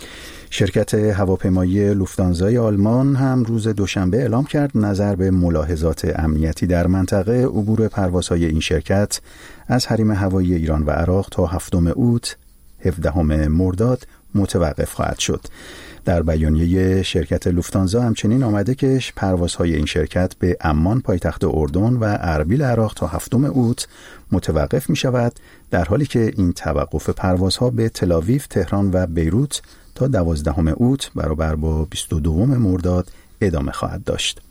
شرکت هواپیمایی لوفتانزای آلمان هم روز دوشنبه اعلام کرد نظر به ملاحظات امنیتی در منطقه عبور پروازهای این شرکت از حریم هوایی ایران و عراق تا هفتم اوت هفدهم مرداد متوقف خواهد شد. در بیانیه شرکت لوفتانزا همچنین آمده که پروازهای این شرکت به عمان پایتخت اردن و اربیل عراق تا هفتم اوت متوقف می شود، در حالی که این توقف پروازها به تل‌آویو، تهران و بیروت تا دوازدهم اوت برابر با بیست و دوم مرداد ادامه خواهد داشت.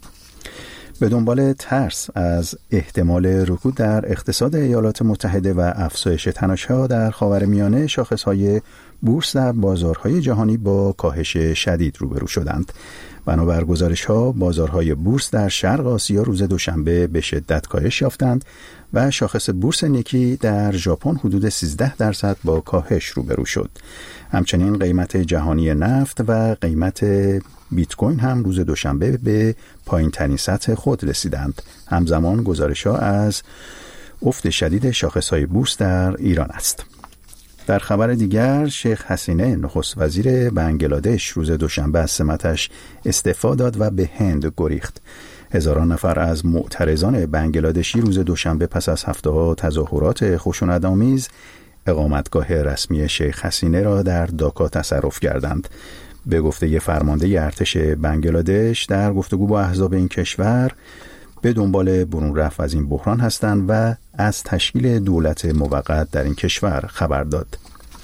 به دنبال ترس از احتمال رکود در اقتصاد ایالات متحده و افزایش تنش‌ها در خاورمیانه، شاخص‌های بورس در بازارهای جهانی با کاهش شدید روبرو شدند. بنابر گزارش‌ها، بازارهای بورس در شرق آسیا روز دوشنبه به شدت کاهش یافتند و شاخص بورس نیکی در ژاپن حدود سیزده درصد با کاهش روبرو شد. همچنین قیمت جهانی نفت و قیمت بیت کوین هم روز دوشنبه به پایین ترین سطح خود رسیدند. همزمان گزارش‌ها از افت شدید شاخص‌های بورس در ایران است. در خبر دیگر، شیخ حسینه نخست وزیر بنگلادش روز دوشنبه از سمتش استعفا داد و به هند گریخت. هزاران نفر از معترضان بنگلادشی روز دوشنبه پس از هفته‌ها تظاهرات خشونت‌آمیز اقامتگاه رسمی شیخ حسینه را در داکا تصرف کردند. به گفته فرمانده ارتش بنگلادش، در گفتگو با احزاب این کشور به دنبال برون رفت از این بحران هستند و از تشکیل دولت موقت در این کشور خبر داد.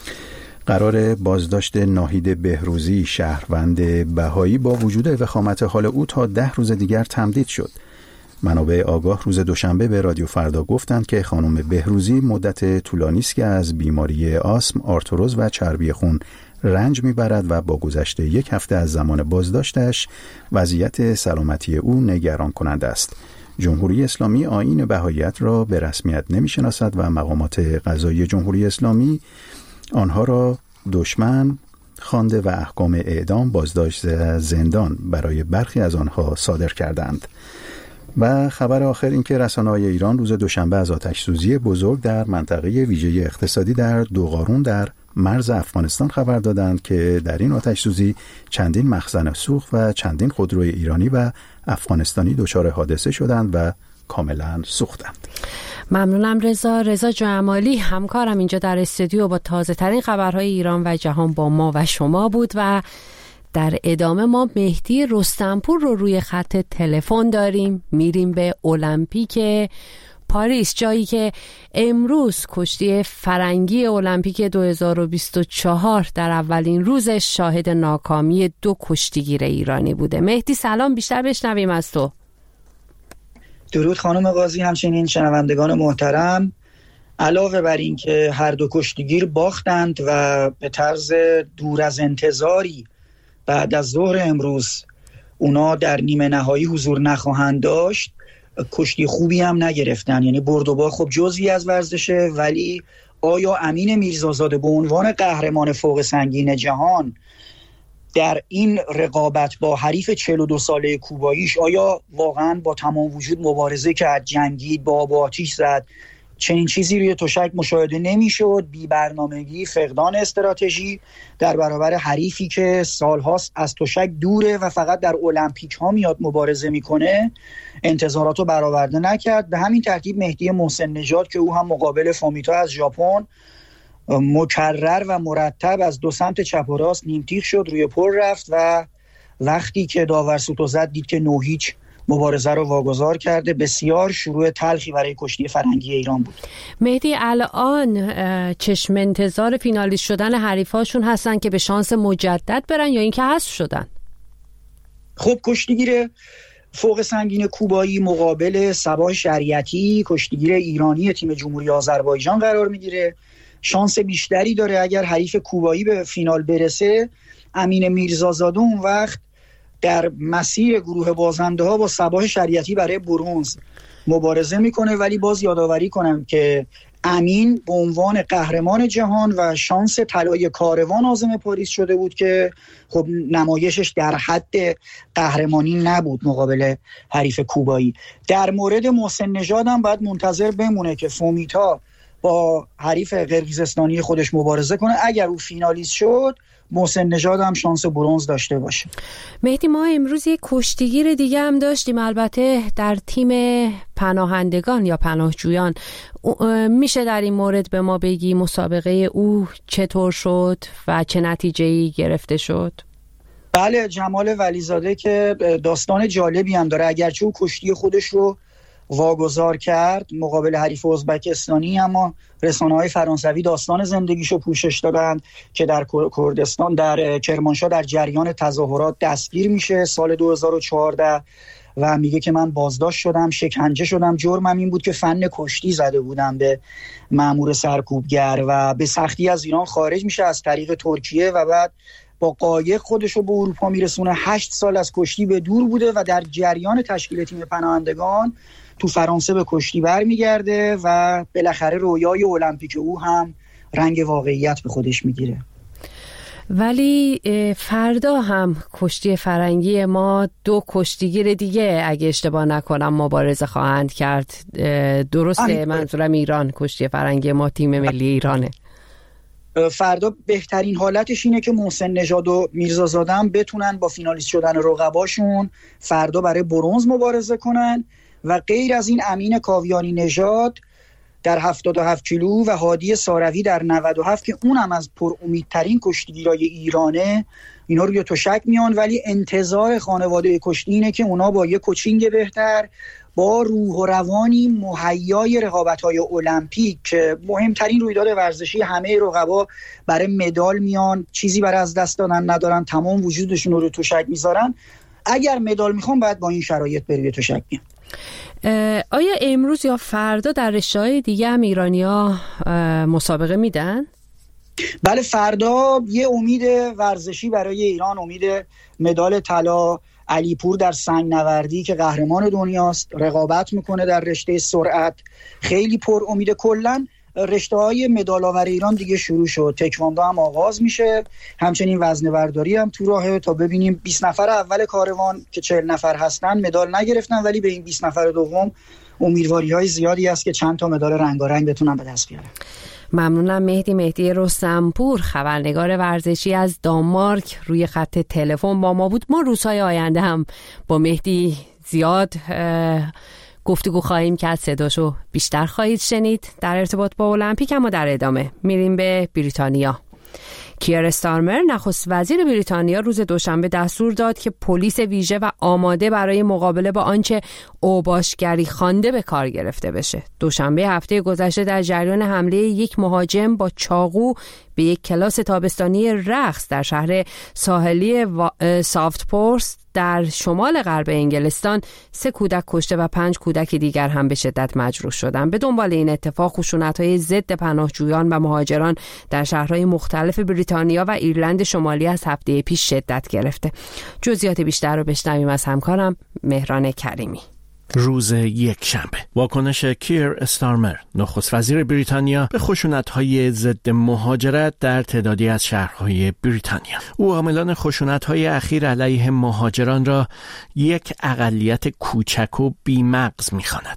قرار بازداشت ناهید بهروزی، شهروند بهایی، با وجود وخامت حال او تا ده روز دیگر تمدید شد. منابع آگاه روز دوشنبه به رادیو فردا گفتند که خانم بهروزی مدت طولانی است که از بیماری آسم، آرتروز و چربی خون رنج میبرد و با گذشت یک هفته از زمان بازداشتش وضعیت سلامتی او نگران کننده است. جمهوری اسلامی آیین بهاییت را به رسمیت نمیشناسد و مقامات قضایی جمهوری اسلامی آنها را دشمن خوانده و احکام اعدام، بازداشت، زندان برای برخی از آنها صادر کردند. و خبر آخر این که رسانه‌های ایران روز دوشنبه از آتش‌سوزی بزرگ در منطقه ویژه اقتصادی در دوقارون در مرز افغانستان خبر دادند که در این آتش‌سوزی چندین مخزن سوخت و چندین خودروی ایرانی و افغانستانی دچار حادثه شدند و کاملا سوختند. ممنونم رضا. رضا جمالی همکارم اینجا در استودیو با تازه ترین خبرهای ایران و جهان با ما و شما بود و در ادامه ما مهدی رستمپور رو روی خط تلفن داریم. میریم به المپیک پاریس، جایی که امروز کشتی فرنگی المپیک دو هزار و بیست و چهار در اولین روزش شاهد ناکامی دو کشتیگیر ایرانی بوده. مهدی سلام، بیشتر بشنویم از تو. درود خانم قاضی، همچنین شنوندگان محترم. علاوه بر این که هر دو کشتیگیر باختند و به طرز دور از انتظاری بعد از ظهر امروز اونا در نیمه نهایی حضور نخواهند داشت، کشتی خوبی هم نگرفتن. یعنی برد و باخت خب جزئی از ورزشه، ولی آیا امین میرزازاده به عنوان قهرمان فوق سنگین جهان در این رقابت با حریف چهل و دو ساله کوباییش آیا واقعا با تمام وجود مبارزه کرد، جنگید، با آب و آتیش زد؟ چنین چیزی روی تشک مشاهده نمیشد. بی برنامگی، فقدان استراتژی در برابر حریفی که سالهاست از تشک دوره و فقط در المپیک ها میاد مبارزه میکنه انتظاراتو برآورده نکرد. به همین ترتیب مهدی محسن نژاد که او هم مقابل فومیتا از ژاپن مکرر و مرتب از دو سمت چپ و راست نیمتیغ شد، روی پل رفت و وقتی که داور سوتو زد دید که نه هیچ مبارزه رو واگذار کرده. بسیار شروع تلخی برای کشتی فرنگی ایران بود. مهدی، الان چشم انتظار فینالیست شدن حریفاشون هستن که به شانس مجدد برن یا اینکه حذف شدن؟ خب کشتیگیر فوق سنگین کوبایی مقابل صباح شریعتی، کشتیگیر ایرانی تیم جمهوری آذربایجان قرار میگیره. شانس بیشتری داره اگر حریف کوبایی به فینال برسه. امین میرزازاده اون وقت در مسیر گروه بازنده ها با صباح شریعتی برای برنز مبارزه میکنه، ولی باز یادآوری کنم که امین به عنوان قهرمان جهان و شانس طلای کاروان عازم پاریس شده بود که خب نمایشش در حد قهرمانی نبود مقابل حریف کوبایی. در مورد محسن نژاد هم باید منتظر بمونه که فومیتا با حریف قرقیزستانی خودش مبارزه کنه. اگر او فینالیست شد محسن نژاد هم شانس برنز داشته باشه. مهدی، ما امروز یک کشتیگیر دیگه هم داشتیم، البته در تیم پناهندگان یا پناهجویان. میشه در این مورد به ما بگی مسابقه او چطور شد و چه نتیجه‌ای گرفته شد؟ بله، جمال ولیزاده که داستان جالبی هم داره، اگرچه او کشتی خودش رو واگذار کرد مقابل حریف ازبکستانی، اما رسانه‌های فرانسوی داستان زندگیشو پوشش دادند که در کردستان در کرمانشاه در جریان تظاهرات دستگیر میشه سال دو هزار و چهارده و میگه که من بازداشت شدم، شکنجه شدم، جرمم این بود که فن کشتی زده بودم به مأمور سرکوبگر و به سختی از ایران خارج میشه از طریق ترکیه و بعد با قایق خودشو به اروپا میرسونه. هشت سال از کشتی به دور بوده و در جریان تشکیل تیم پناهندگان تو فرانسه به کشتی برمیگرده و بالاخره رویای المپیک او هم رنگ واقعیت به خودش میگیره. ولی فردا هم کشتی فرنگی ما دو کشتیگیر دیگه اگه اشتباه نکنم مبارزه خواهند کرد. درسته؟ منظورم ایران، کشتی فرنگی ما تیم ملی ایرانه. فردا بهترین حالتش اینه که محسن نژاد و میرزازاده هم بتونن با فینالیست شدن رقباشون فردا برای برنز مبارزه کنن و غیر از این امین کاویانی نژاد در هفتاد و هفت کیلو و هادی ساروی در نود و هفت که اونم از پر امیدترین کشتیگیرای ایرانه، اینا روی تشک میان. ولی انتظار خانواده کشتی اینه که اونا با یه کوچینگ بهتر، با روح و روانی مهیای رقابت‌های المپیک که مهمترین رویداد ورزشی همه رقبا برای مدال میان، چیزی برای از دست دادن ندارن، تمام وجودشون رو روی تشک میذارن. اگر مدال میخوان باید با این شرایط بر روی تشک بیان. آیا امروز یا فردا در رشته‌های دیگه هم ایرانی‌ها مسابقه میدن؟ بله، فردا یه امید ورزشی برای ایران، امید مدال طلا. علیپور در سنگ نوردی که قهرمان دنیاست رقابت میکنه در رشته سرعت، خیلی پر امید. کلن رشته های مدال آور ایران دیگه شروع شد، تکواندو هم آغاز میشه، همچنین وزنه برداری هم تو راهه تا ببینیم بیست نفر اول کاروان که چهل نفر هستن مدال نگرفتن، ولی به این بیست نفر دوم امیدواری های زیادی است که چند تا مدال رنگارنگ بتونن به دست بیارن. ممنونم مهدی. مهدی رستمپور، خبرنگار ورزشی از دانمارک، روی خط تلفن با ما بود. ما روزهای آینده هم با مهدی زیاد گفتگو خواهیم کرد، صداشو بیشتر خواهید شنید در ارتباط با المپیک. اما در ادامه میریم به بریتانیا. کیر استارمر، نخست وزیر بریتانیا، روز دوشنبه دستور داد که پلیس ویژه و آماده برای مقابله با آنچه اوباشگری خوانده به کار گرفته بشه. دوشنبه هفته گذشته در جریان حمله یک مهاجم با چاقو به یک کلاس تابستانی رقص در شهر ساحلی سافتپورت در شمال غرب انگلستان سه کودک کشته و پنج کودک دیگر هم به شدت مجروح شدند. به دنبال این اتفاق خشونت‌های ضد پناهجویان و مهاجران در شهرهای مختلف بریتانیا و ایرلند شمالی از هفته پیش شدت گرفته. جزئیات بیشتر رو بشنویم از همکارم مهران کریمی. روز یک شنبه واکنش کیر استارمر نخست وزیر بریتانیا به خشونت‌های ضد مهاجرت در تعدادی از شهرهای بریتانیا. او عاملان خشونت‌های اخیر علیه مهاجران را یک اقلیت کوچک و بی‌مغز می‌خواند.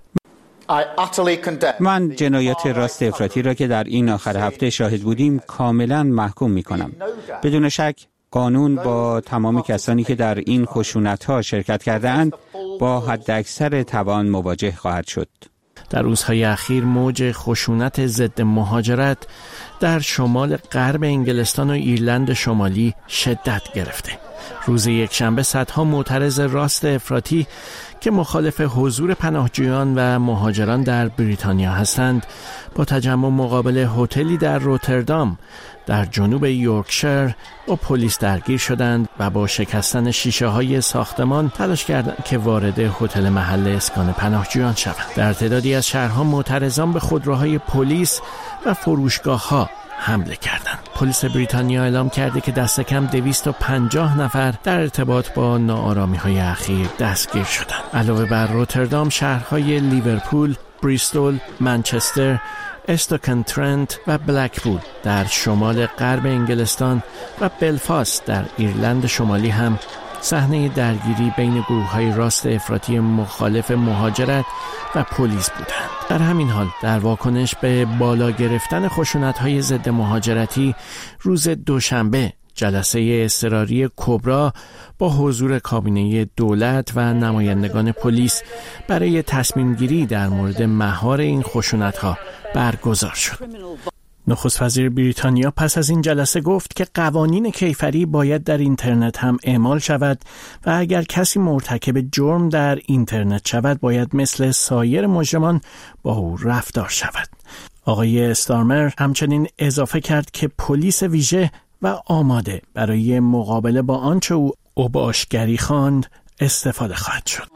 من جنایات راست افراطی را که در این آخر هفته شاهد بودیم کاملا محکوم می‌کنم. بدون شک قانون با تمام کسانی که در این خشونت‌ها شرکت کرده‌اند با حداکثر توان مواجه خواهد شد. در روزهای اخیر موج خشونت ضد مهاجرت در شمال غرب انگلستان و ایرلند شمالی شدت گرفته. روز یکشنبه صدها معترض راست افراطی که مخالف حضور پناهجویان و مهاجران در بریتانیا هستند با تجمع مقابل هتلی در روتردام در جنوب یورکشایر با پلیس درگیر شدند و با شکستن شیشه های ساختمان تلاش کردند که وارد هتل محل اسکان پناهجویان شوند. در تعدادی از شهرها معترضان به خودروهای پلیس و فروشگاه ها حمله کردند. پلیس بریتانیا اعلام کرده که دست کم دویست و پنجاه نفر در ارتباط با ناآرامی‌های اخیر دستگیر شدند. علاوه بر روتردام، شهرهای لیورپول، بریستول، منچستر، استوکن ترنت و بلکپول در شمال غرب انگلستان و بلفاست در ایرلند شمالی هم صحنه درگیری بین گروه‌های راست افراطی مخالف مهاجرت و پلیس بودند. در همین حال در واکنش به بالا گرفتن خشونت‌های ضد مهاجرتی روز دوشنبه جلسه اضطراری کبرا با حضور کابینه دولت و نمایندگان پلیس برای تصمیم گیری در مورد مهار این خشونت‌ها برگزار شد. نخست وزیر بریتانیا پس از این جلسه گفت که قوانین کیفری باید در اینترنت هم اعمال شود و اگر کسی مرتکب جرم در اینترنت شود باید مثل سایر مجرمان با او رفتار شود. آقای استارمر همچنین اضافه کرد که پلیس ویژه و آماده برای مقابله با آنچه او اوباشگری خواند استفاده خواهد شد.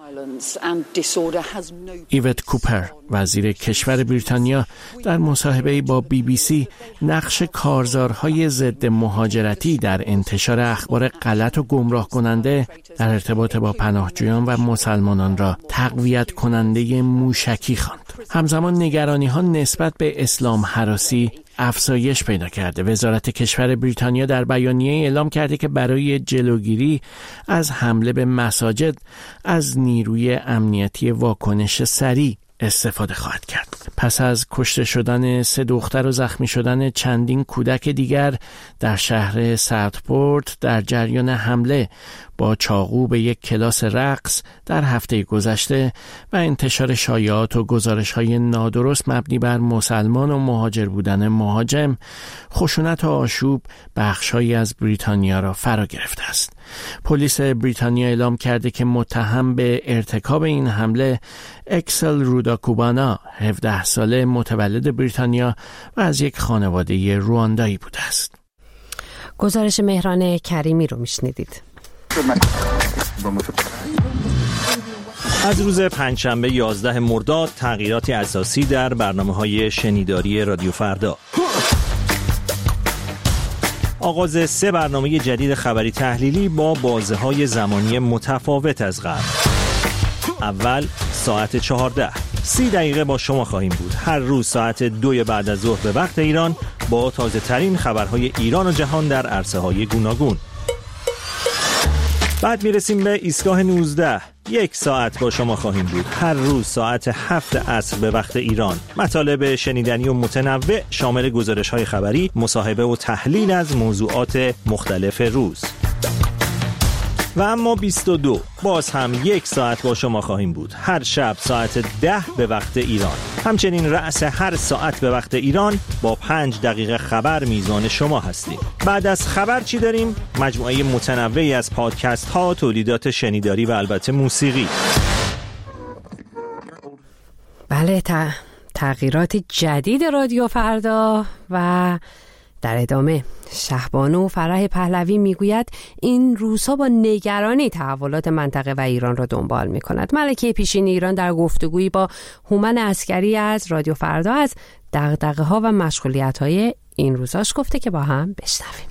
ایوت کوپر وزیر کشور بریتانیا در مصاحبه‌ای با بی بی سی نقش کارزارهای ضد مهاجرتی در انتشار اخبار غلط و گمراه کننده در ارتباط با پناهجویان و مسلمانان را تقویت کننده موشکی خواند. همزمان نگرانی‌ها نسبت به اسلام هراسی افزایش پیدا کرده. وزارت کشور بریتانیا در بیانیه اعلام کرده که برای جلوگیری از حمله به مساجد از نیروی امنیتی واکنش سریع استفاده خواهد کرد. پس از کشته شدن سه دختر و زخمی شدن چندین کودک دیگر در شهر ساوثپورت در جریان حمله با چاقو به یک کلاس رقص در هفته گذشته و انتشار شایعات و گزارش‌های نادرست مبنی بر مسلمان و مهاجر بودن مهاجم، خشونت و آشوب بخش‌هایی از بریتانیا را فرا گرفته است. پلیس بریتانیا اعلام کرده که متهم به ارتکاب این حمله اکسل روداکوبانا هفده ساله متولد بریتانیا و از یک خانواده رواندایی بوده است. گزارش مهران کریمی رو میشنیدید. از روز پنجشنبه یازده مرداد تغییراتی اساسی در برنامه‌های شنیداری رادیو فردا. آغاز سه برنامه جدید خبری تحلیلی با بازه‌های زمانی متفاوت از قبل. اول ساعت چهارده، سی دقیقه با شما خواهیم بود. هر روز ساعت دو بعد از ظهر به وقت ایران با تازه ترین خبرهای ایران و جهان در عرصه‌های گوناگون. بعد میرسیم به ایستگاه نوزده. یک ساعت با شما خواهیم بود. هر روز ساعت هفت عصر به وقت ایران. مطالب شنیدنی و متنوع شامل گزارش‌های خبری، مصاحبه و تحلیل از موضوعات مختلف روز. و اما بیست و دو باز هم یک ساعت با شما خواهیم بود. هر شب ساعت ده به وقت ایران. همچنین رأس هر ساعت به وقت ایران با پنج دقیقه خبر میزان شما هستیم. بعد از خبر چی داریم؟ مجموعه متنوعی از پادکست ها، تولیدات شنیداری و البته موسیقی. بله، تغییرات جدید رادیو فردا. و در ادامه شهبانو فرح پهلوی میگوید این روزها با نگرانی تحولات منطقه و ایران را دنبال میکند. ملکه پیشین ایران در گفتگویی با هومن عسکری از رادیو فردا از دغدغه‌ها و مشغولیت‌های این روزاش گفته که با هم بشنویم.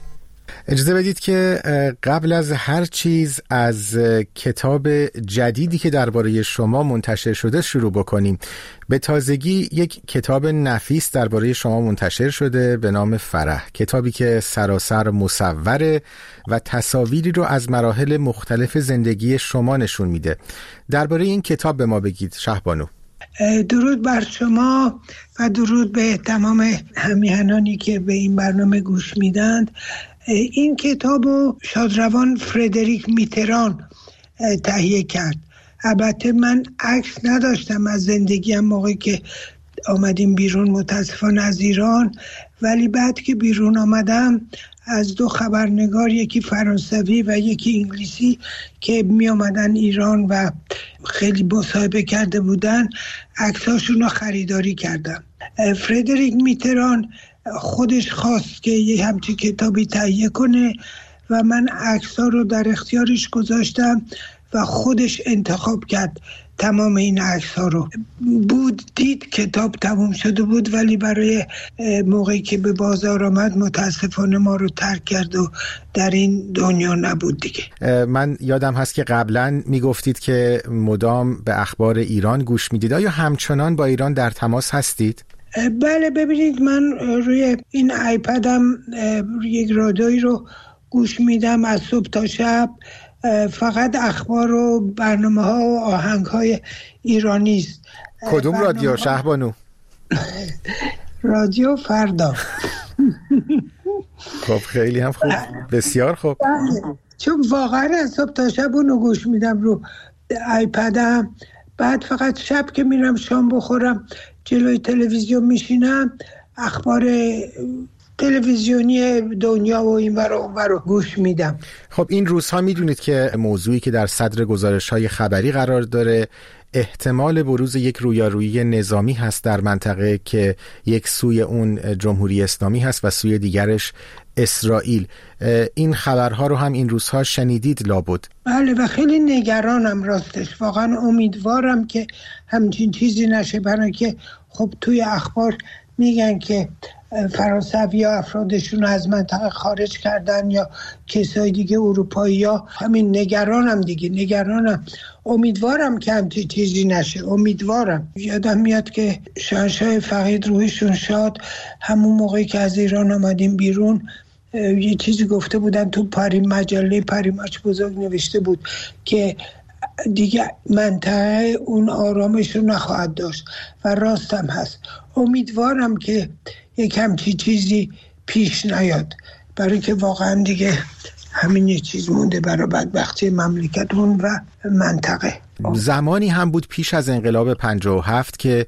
اجازه بدید که قبل از هر چیز از کتاب جدیدی که درباره شما منتشر شده شروع بکنیم. به تازگی یک کتاب نفیس درباره شما منتشر شده به نام فرح، کتابی که سراسر مصوره و تصاویری رو از مراحل مختلف زندگی شما نشون میده. درباره این کتاب به ما بگید شهبانو. درود بر شما و درود به تمام همیهنانی که به این برنامه گوش میدند. این کتاب رو شادروان فردریک میتران تهیه کرد. البته من عکس نداشتم از زندگیم موقعی که آمدیم بیرون متاسفانه از ایران، ولی بعد که بیرون آمدم از دو خبرنگار، یکی فرانسوی و یکی انگلیسی که می آمدن ایران و خیلی مصاحبه کرده بودن، عکساشون رو خریداری کردم. فردریک میتران خودش خواست که یه همچین کتابی تهیه کنه و من عکس‌ها رو در اختیارش گذاشتم و خودش انتخاب کرد تمام این عکس‌ها رو. بود دید کتاب تموم شده بود، ولی برای موقعی که به بازار آمد متاسفانه ما رو ترک کرد و در این دنیا نبود دیگه. من یادم هست که قبلا میگفتید که مدام به اخبار ایران گوش میدید. آیا همچنان با ایران در تماس هستید؟ بله، ببینید من روی این آیپدم یک رادیویی رو گوش میدم از صبح تا شب، فقط اخبار و برنامه ها و آهنگ های ایرانی است. کدوم رادیو شهبانو؟ رادیو فردا. خب خیلی هم خوب، بسیار خوب. چون واقعا از صبح تا شب اونو گوش میدم رو آیپدم. بعد فقط شب که میرم شام بخورم جلوی تلویزیون میشینم، اخبار تلویزیونی دنیا و این ور و اون ور گوش میدم. خب این روزها میدونید که موضوعی که در صدر گزارش‌های خبری قرار داره احتمال بروز یک رویارویی نظامی هست در منطقه که یک سوی اون جمهوری اسلامی هست و سوی دیگرش اسرائیل. این خبرها رو هم این روزها شنیدید لابد؟ بله و خیلی نگرانم راستش. واقعا امیدوارم که همچین چیزی نشه، برای که خب توی اخبار میگن که فرانسوی ها افرادشون از منطقه خارج کردن یا کسای دیگه اروپایی ها. همین نگرانم دیگه، نگرانم. امیدوارم که همچین چیزی نشه، امیدوارم. یادم میاد که شاهنشاه فقید روحشون شاد همون موقعی که از ایران آمدیم بیرون یه چیزی گفته بودن تو پری مجله پری ماچ بزرگ نوشته بود که دیگه منطقه اون آرامش رو نخواهد داشت و راستم هست. امیدوارم که یک همچی چیزی پیش نیاد، برای که واقعا دیگه همین یه چیز مونده برای بدبختی مملکتمون و منطقه. زمانی هم بود پیش از انقلاب پنجاه و هفت که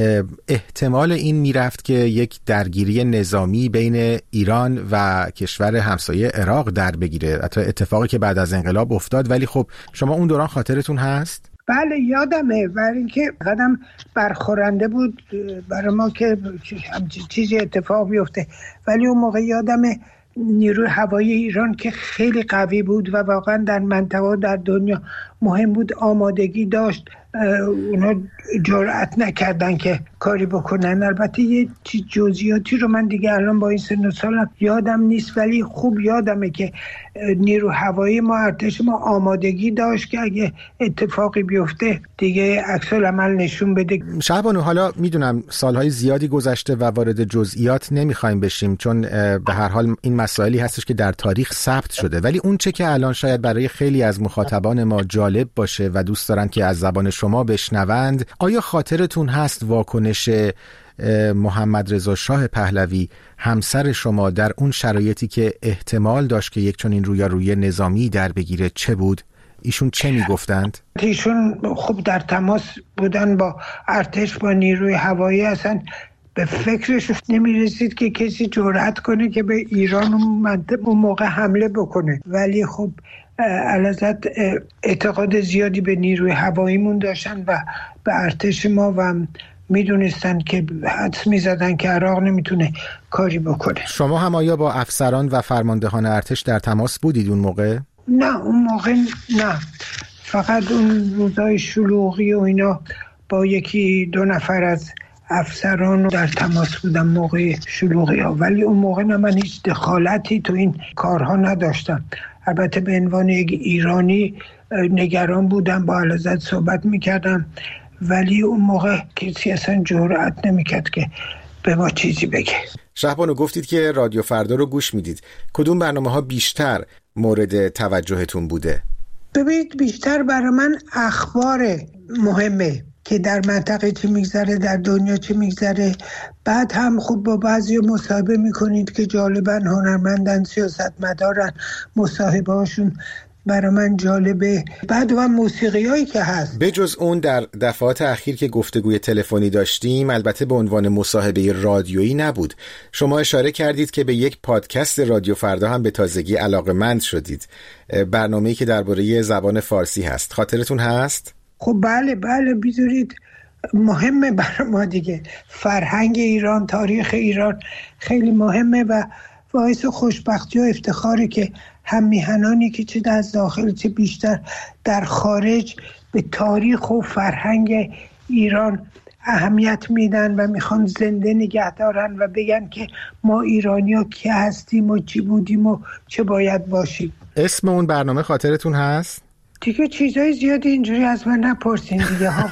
احتمال این میرفت که یک درگیری نظامی بین ایران و کشور همسایه عراق در بگیره، حتی اتفاقی که بعد از انقلاب افتاد. ولی خب شما اون دوران خاطرتون هست؟ بله یادمه، برای اینکه قدم برخورنده بود برای ما که همچین چیزی اتفاق بیفته. ولی اون موقع یادمه نیروی هوایی ایران که خیلی قوی بود و واقعا در منطقه در دنیا مهم بود، آمادگی داشت، اونا جرأت نکردن که کاری بکنن. البته یه جزئیاتی رو من دیگه الان با این سن و سالم یادم نیست، ولی خوب یادمه که نیرو هوایی ما، ارتش ما آمادگی داشت که اگه اتفاقی بیفته دیگه عکس العمل نشون بده. شهبانو حالا میدونم سالهای زیادی گذشته و وارد جزئیات نمیخوایم بشیم، چون به هر حال این مسائلی هستش که در تاریخ ثبت شده، ولی اون چه که الان شاید برای خیلی از مخاطبان ما جالب باشه و دوست دارن که از زبان شما بشنوند، آیا خاطرتون هست واکنش محمد رضا شاه پهلوی همسر شما در اون شرایطی که احتمال داشت که یک چنین رویارویی نظامی در بگیره چه بود؟ ایشون چه میگفتند؟ ایشون خب در تماس بودن با ارتش، با نیروی هوایی، اصلا به فکرش نمی رسید که کسی جرأت کنه که به ایران اون موقع حمله بکنه. ولی خب علازت اعتقاد زیادی به نیروی هواییمون داشتن و به ارتش ما و میدونستن که حدس میزدن که عراق نمیتونه کاری بکنه. شما هم آیا با افسران و فرماندهان ارتش در تماس بودید اون موقع؟ نه اون موقع نه، فقط اون روزای شلوغی و اینا با یکی دو نفر از افسران رو در تماس بودم موقع شلوغی ها، ولی اون موقع نه من هیچ دخالتی تو این کارها نداشتم. البته به عنوان یک ایرانی نگران بودم، با علازت صحبت میکردم، ولی اون موقع کسی اصلا جرأت نمیکرد که به ما چیزی بگه. شهبانو گفتید که رادیو فردا رو گوش میدید، کدوم برنامه ها بیشتر مورد توجهتون بوده؟ ببینید بیشتر برای من اخبار مهمه که در منطقه چی میگذره، در دنیا چی میگذره. بعد هم خود با بعضی مصاحبه میکنید که جالبن، هنرمندن، سیاستمدارن، مصاحبه هاشون برای من جالبه. بعد و موسیقی هایی که هست. بجز اون در دفعات اخیر که گفتگوی تلفنی داشتیم، البته به عنوان مصاحبه رادیویی نبود، شما اشاره کردید که به یک پادکست رادیو فردا هم به تازگی علاقه‌مند شدید، برنامه‌ای که درباره زبان فارسی هست. خاطرتون هست؟ خب بله بله، بیذارید مهمه برای ما دیگه. فرهنگ ایران، تاریخ ایران خیلی مهمه و باعث خوشبختی و افتخاره که هم میهنانی که چه در داخل چه بیشتر در خارج به تاریخ و فرهنگ ایران اهمیت میدن و میخوان زنده نگه دارن و بگن که ما ایرانی ها کی هستیم و چی بودیم و چه باید باشیم. اسم اون برنامه خاطرتون هست؟ دیگه چیزای زیادی اینجوری از من نپرسین دیگه ها.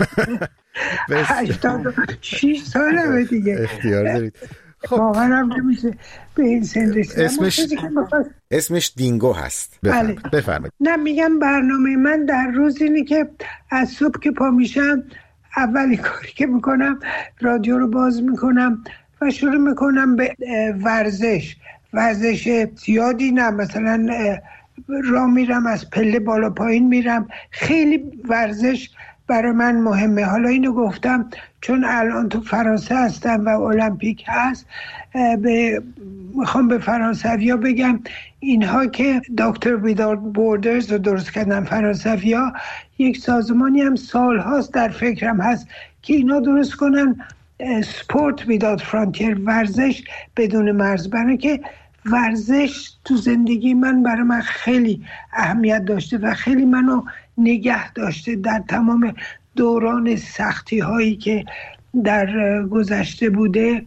هشتاد و شش ساله دیگه، اختیار دارید. خب باورم نمیشه به این سن رسیدم. اسمش اسمش دینگو هست. بله بفرمایید. نه میگم برنامه من در روز اینه که از صبح که پا میشم اولی کاری که میکنم رادیو رو باز میکنم و شروع میکنم به ورزش. ورزش زیادی نه، مثلا راه میرم، از پله بالا پایین میرم. خیلی ورزش برای من مهمه. حالا اینو گفتم چون الان تو فرانسه هستم و المپیک هست، به میخوام به فرانسویا بگم اینها که دکتر ویداوت بوردرز رو درست کردن، فرانسویا یک سازمانی هم سال هاست در فکرم هست که اینا درست کنن سپورت ویداوت فرانتیر، ورزش بدون مرز. برای که ورزش تو زندگی من برای من خیلی اهمیت داشته و خیلی منو نگه داشته در تمام دوران سختی هایی که در گذشته بوده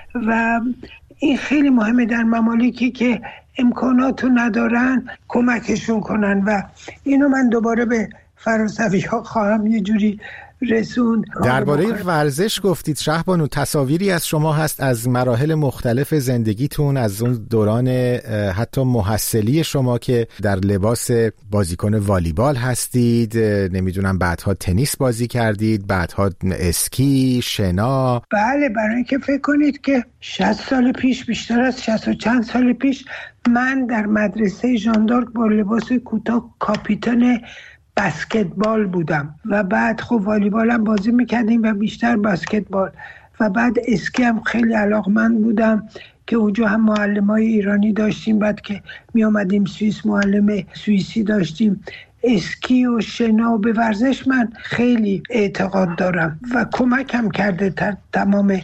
و این خیلی مهمه در ممالکی که امکاناتو ندارن کمکشون کنن و اینو من دوباره به فرانسوی ها خواهم یه جوری رسوند. درباره ورزش گفتید شهبانو، تصاویری از شما هست از مراحل مختلف زندگیتون، از اون دوران حتی محصلی شما که در لباس بازیکن والیبال هستید، نمیدونم بعدها تنیس بازی کردید، بعدها اسکی، شنا. بله، برای اینکه فکر کنید که شصت سال پیش، بیشتر از شصت و چند سال پیش، من در مدرسه ژان دارک با لباس کوتاه کاپیتان بسکتبال بودم و بعد خب والیبال هم بازی میکردیم و بیشتر بسکتبال و بعد اسکی هم خیلی علاقمند بودم که اونجا هم معلمای ایرانی داشتیم، بعد که می آمدیم سوئیس معلم سوئیسی داشتیم. اسکی و شنا و به ورزش من خیلی اعتقاد دارم و کمکم کرده تا تمام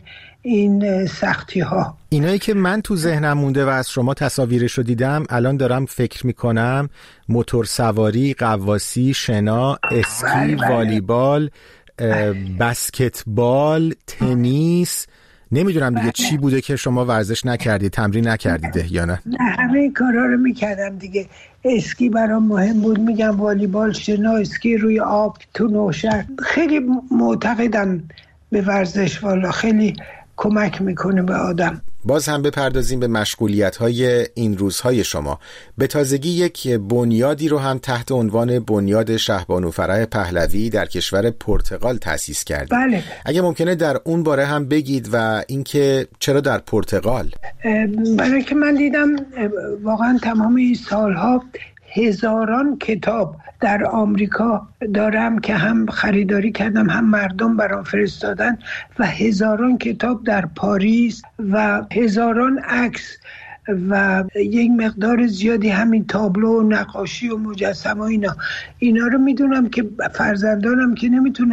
این سختی ها. اینایی که من تو ذهنم مونده و از شما تصاویرش رو دیدم، الان دارم فکر میکنم، موتور سواری، قواسی، شنا، اسکی، بله بله. والیبال، بسکتبال، تنیس، نمیدونم دیگه بله. چی بوده که شما ورزش نکردید، تمرین نکردید یا نه؟ نه، همه این کارا رو میکردم دیگه. اسکی برام مهم بود، میگم والیبال، شنا، اسکی روی آب تو نوشهر. خیلی معتقدم به ورزش، والا خیلی کمک میکنه به آدم. باز هم بپردازیم به مشغولیت‌های این روزهای شما. به تازگی یک بنیادی رو هم تحت عنوان بنیاد شهبانو فرح پهلوی در کشور پرتغال تأسیس کردید. بله. اگه ممکنه در اون باره هم بگید و اینکه چرا در پرتغال؟ برای که من دیدم واقعا تمام این سالها هزاران کتاب در آمریکا دارم که هم خریداری کردم هم مردم برام فرستادن و هزاران کتاب در پاریس و هزاران عکس و یک مقدار زیادی همین تابلو و نقاشی و مجسمه و اینا اینا رو میدونم که فرزندانم که نمیتونن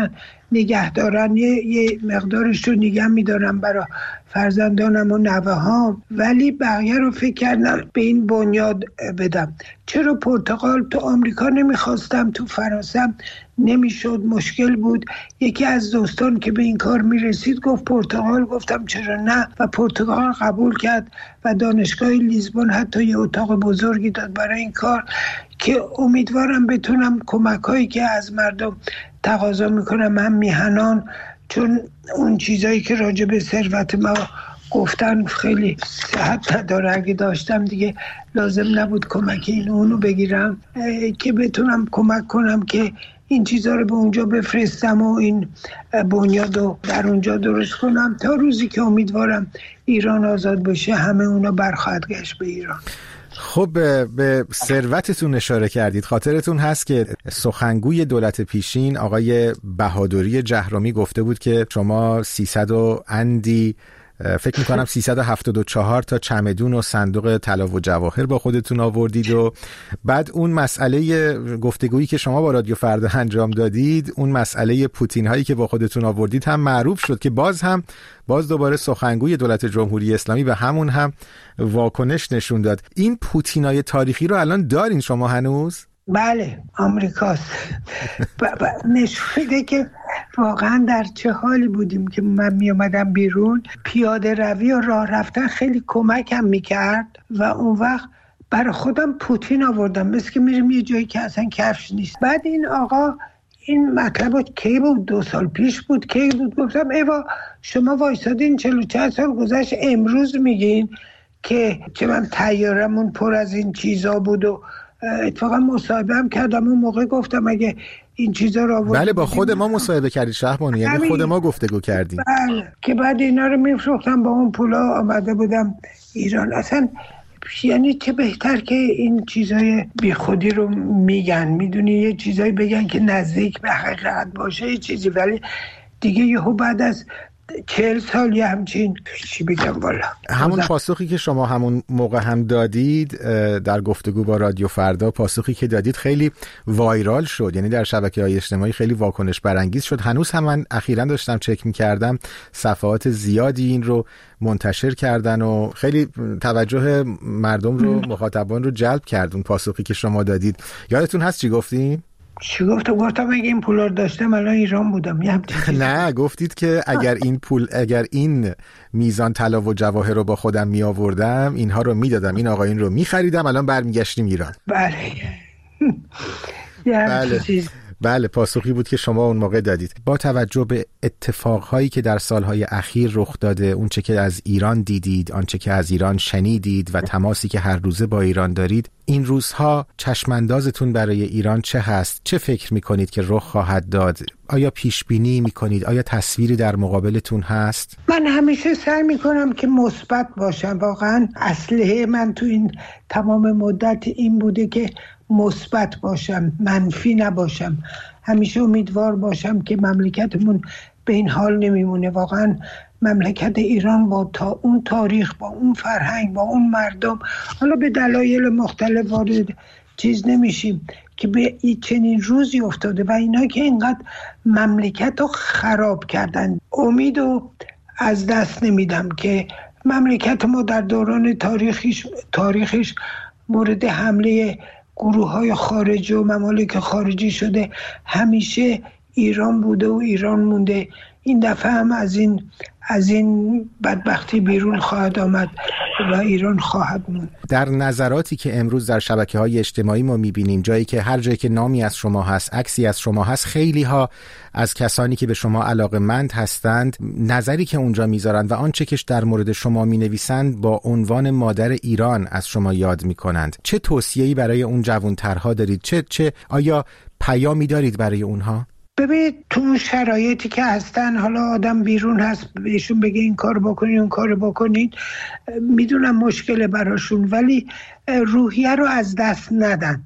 نگه دارن، یه, یه مقدارش رو نگه میدارم برای فرزندانم و نوه هام، ولی بقیه رو فکر کردم به این بنیاد بدم. چرا پرتغال؟ تو آمریکا نمیخواستم، تو فرانسه نمیشد، مشکل بود. یکی از دوستان که به این کار میرسید گفت پرتغال، گفتم چرا نه، و پرتغال قبول کرد و دانشگاه لیزبون حتی یه اتاق بزرگی داد برای این کار که امیدوارم بتونم کمک هایی که از مردم تقاضا میکنم، هم میهنان، چون اون چیزایی که راجع به ثروت ما گفتن خیلی صحت نداره، اگه داشتم دیگه لازم نبود کمک این اونو بگیرم، که بتونم کمک کنم که این چیزا رو به اونجا بفرستم و این بنیاد رو در اونجا درست کنم تا روزی که امیدوارم ایران آزاد بشه همه اونا برخواهد گشت به ایران. خب به ثروتتون اشاره کردید. خاطرتون هست که سخنگوی دولت پیشین آقای بهادری جهرمی گفته بود که شما سیصد و اندی فکر میکنم سیصد و هفتاد و چهار تا چمدون و صندوق طلا و جواهر با خودتون آوردید و بعد اون مسئله گفتگویی که شما با رادیو فردا انجام دادید، اون مسئله پوتین هایی که با خودتون آوردید هم معروف شد که باز هم باز دوباره سخنگوی دولت جمهوری اسلامی و همون هم واکنش نشون داد. این پوتینای تاریخی رو الان دارین شما هنوز؟ بله، آمریکاست. نشون میده که واقعا در چه حالی بودیم که من می اومدم بیرون، پیاده روی و راه رفتن خیلی کمکم میکرد و اون وقت برای خودم پوتین آوردم، مثل که میریم یه جایی که اصلا کفش نیست. بعد این آقا این مطلب کی بود؟ دو سال پیش بود. کی بود؟ گفتم ایوا شما وایسادین چهل و چند سال گذشت، امروز میگین که چه من طیارمون پر از این چیزا بود و اتفاقا مصاحبه هم کردم اون موقع، گفتم اگه این چیزا رو آورد. بله با خود ما مصاحبه کردید شهبانی، یعنی خود ما گفتگو کردیم. بله که بعد اینا رو میفروختم با اون پولا آمده بودم ایران. اصلا یعنی چه بهتر که این چیزای بی خودی رو میگن، میدونی یه چیزایی بگن که نزدیک به حقیقت باشه یه چیزی، ولی دیگه یهو بعد از چهل سال یه همچین چی بگم والا. همون پاسخی که شما همون موقع هم دادید در گفتگو با رادیو فردا، پاسخی که دادید خیلی وایرال شد، یعنی در شبکه‌های اجتماعی خیلی واکنش برانگیز شد. هنوز هم من اخیراً داشتم چک می‌کردم صفحات زیادی این رو منتشر کردن و خیلی توجه مردم رو، مخاطبان رو جلب کرد اون پاسخی که شما دادید. یادتون هست چی گفتین؟ چی گفتم؟ گفتم اگه این پول رو داشتم الان ایران بودم. نه، گفتید که اگر این پول، اگر این میزان طلا و جواهر رو با خودم می آوردم، اینها رو میدادم، این آقایون رو می خریدم، الان برمیگشتیم ایران. بله بله بله پاسخی بود که شما اون موقع دادید. با توجه به اتفاقهایی که در سالهای اخیر رخ داده، اون چه که از ایران دیدید، آنچه که از ایران شنیدید و تماسی که هر روزه با ایران دارید، این روزها چشماندازتون برای ایران چه هست؟ چه فکر میکنید که رخ خواهد داد؟ آیا پیش بینی میکنید؟ آیا تصویری در مقابلتون هست؟ من همیشه سعی میکنم که مثبت باشم. واقعا اسلحه من تو این تمام مدت این بوده که مثبت باشم، منفی نباشم. همیشه امیدوار باشم که مملکتمون به این حال نمیمونه. واقعا مملکت ایران با تا اون تاریخ، با اون فرهنگ، با اون مردم، حالا به دلایل مختلف وارد چیز نمیشیم که به این چنین روزی افتاده و اینا که اینقدر مملکت رو خراب کردن. امیدو از دست نمیدم که مملکت ما در دوران تاریخیش تاریخش مورد حمله گروه های خارجی و ممالک خارجی شده، همیشه ایران بوده و ایران مونده. این دفعه هم از این از این بدبختی بیرون خواهد آمد و ایران خواهد موند. در نظراتی که امروز در شبکه‌های اجتماعی ما می‌بینیم، جایی که هر جایی که نامی از شما هست، عکسی از شما هست، خیلی ها از کسانی که به شما علاقه‌مند هستند نظری که اونجا میذارند و آنچه که در مورد شما مینویسند با عنوان مادر ایران از شما یاد میکنند. چه توصیه‌ای برای اون جوان‌ترها دارید؟ چه چه آیا پیامی دارید برای اونها؟ ببینید تو اون شرایطی که هستن، حالا آدم بیرون هست بهشون بگه این کار بکنید اون کار بکنید، میدونم مشکل براشون، ولی روحیه رو از دست ندن.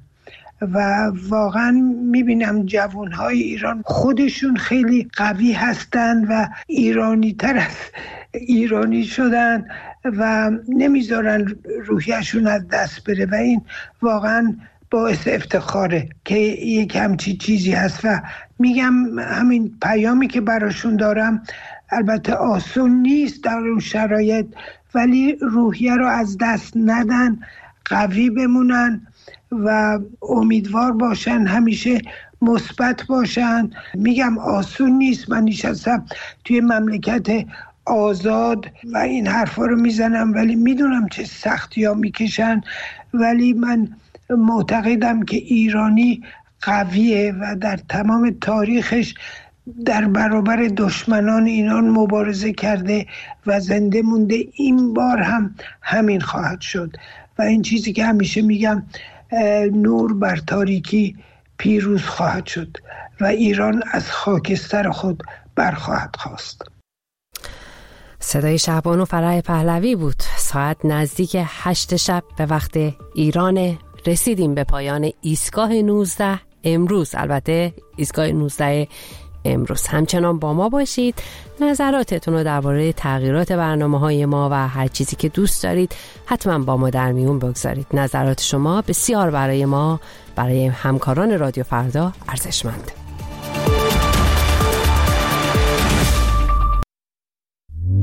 و واقعا میبینم جوانهای ایران خودشون خیلی قوی هستن و ایرانی تر از ایرانی شدن و نمیذارن روحیهشون از دست بره و این واقعا باعث افتخاره که یک همچی چیزی هست و میگم همین پیامی که براشون دارم البته آسون نیست در اون شرایط، ولی روحیه رو از دست ندن، قوی بمونن و امیدوار باشن، همیشه مثبت باشن. میگم آسون نیست، من نشستم توی مملکت آزاد و این حرفا رو میزنم ولی میدونم چه سختی ها میکشن، ولی من معتقدم که ایرانی قویه و در تمام تاریخش در برابر دشمنان اینان مبارزه کرده و زنده مونده. این بار هم همین خواهد شد و این چیزی که همیشه میگم نور بر تاریکی پیروز خواهد شد و ایران از خاکستر خود برخواهد خاست. صدای شعبانو فرح پهلوی بود. ساعت نزدیک هشت شب به وقت ایران. رسیدیم به پایان ایستگاه نوزده امروز. البته ایستگاه نوزده امروز. همچنان با ما باشید. نظراتتون رو درباره تغییرات برنامه‌های ما و هر چیزی که دوست دارید حتما با ما در میون بگذارید. نظرات شما بسیار برای ما، برای همکاران رادیو فردا ارزشمند.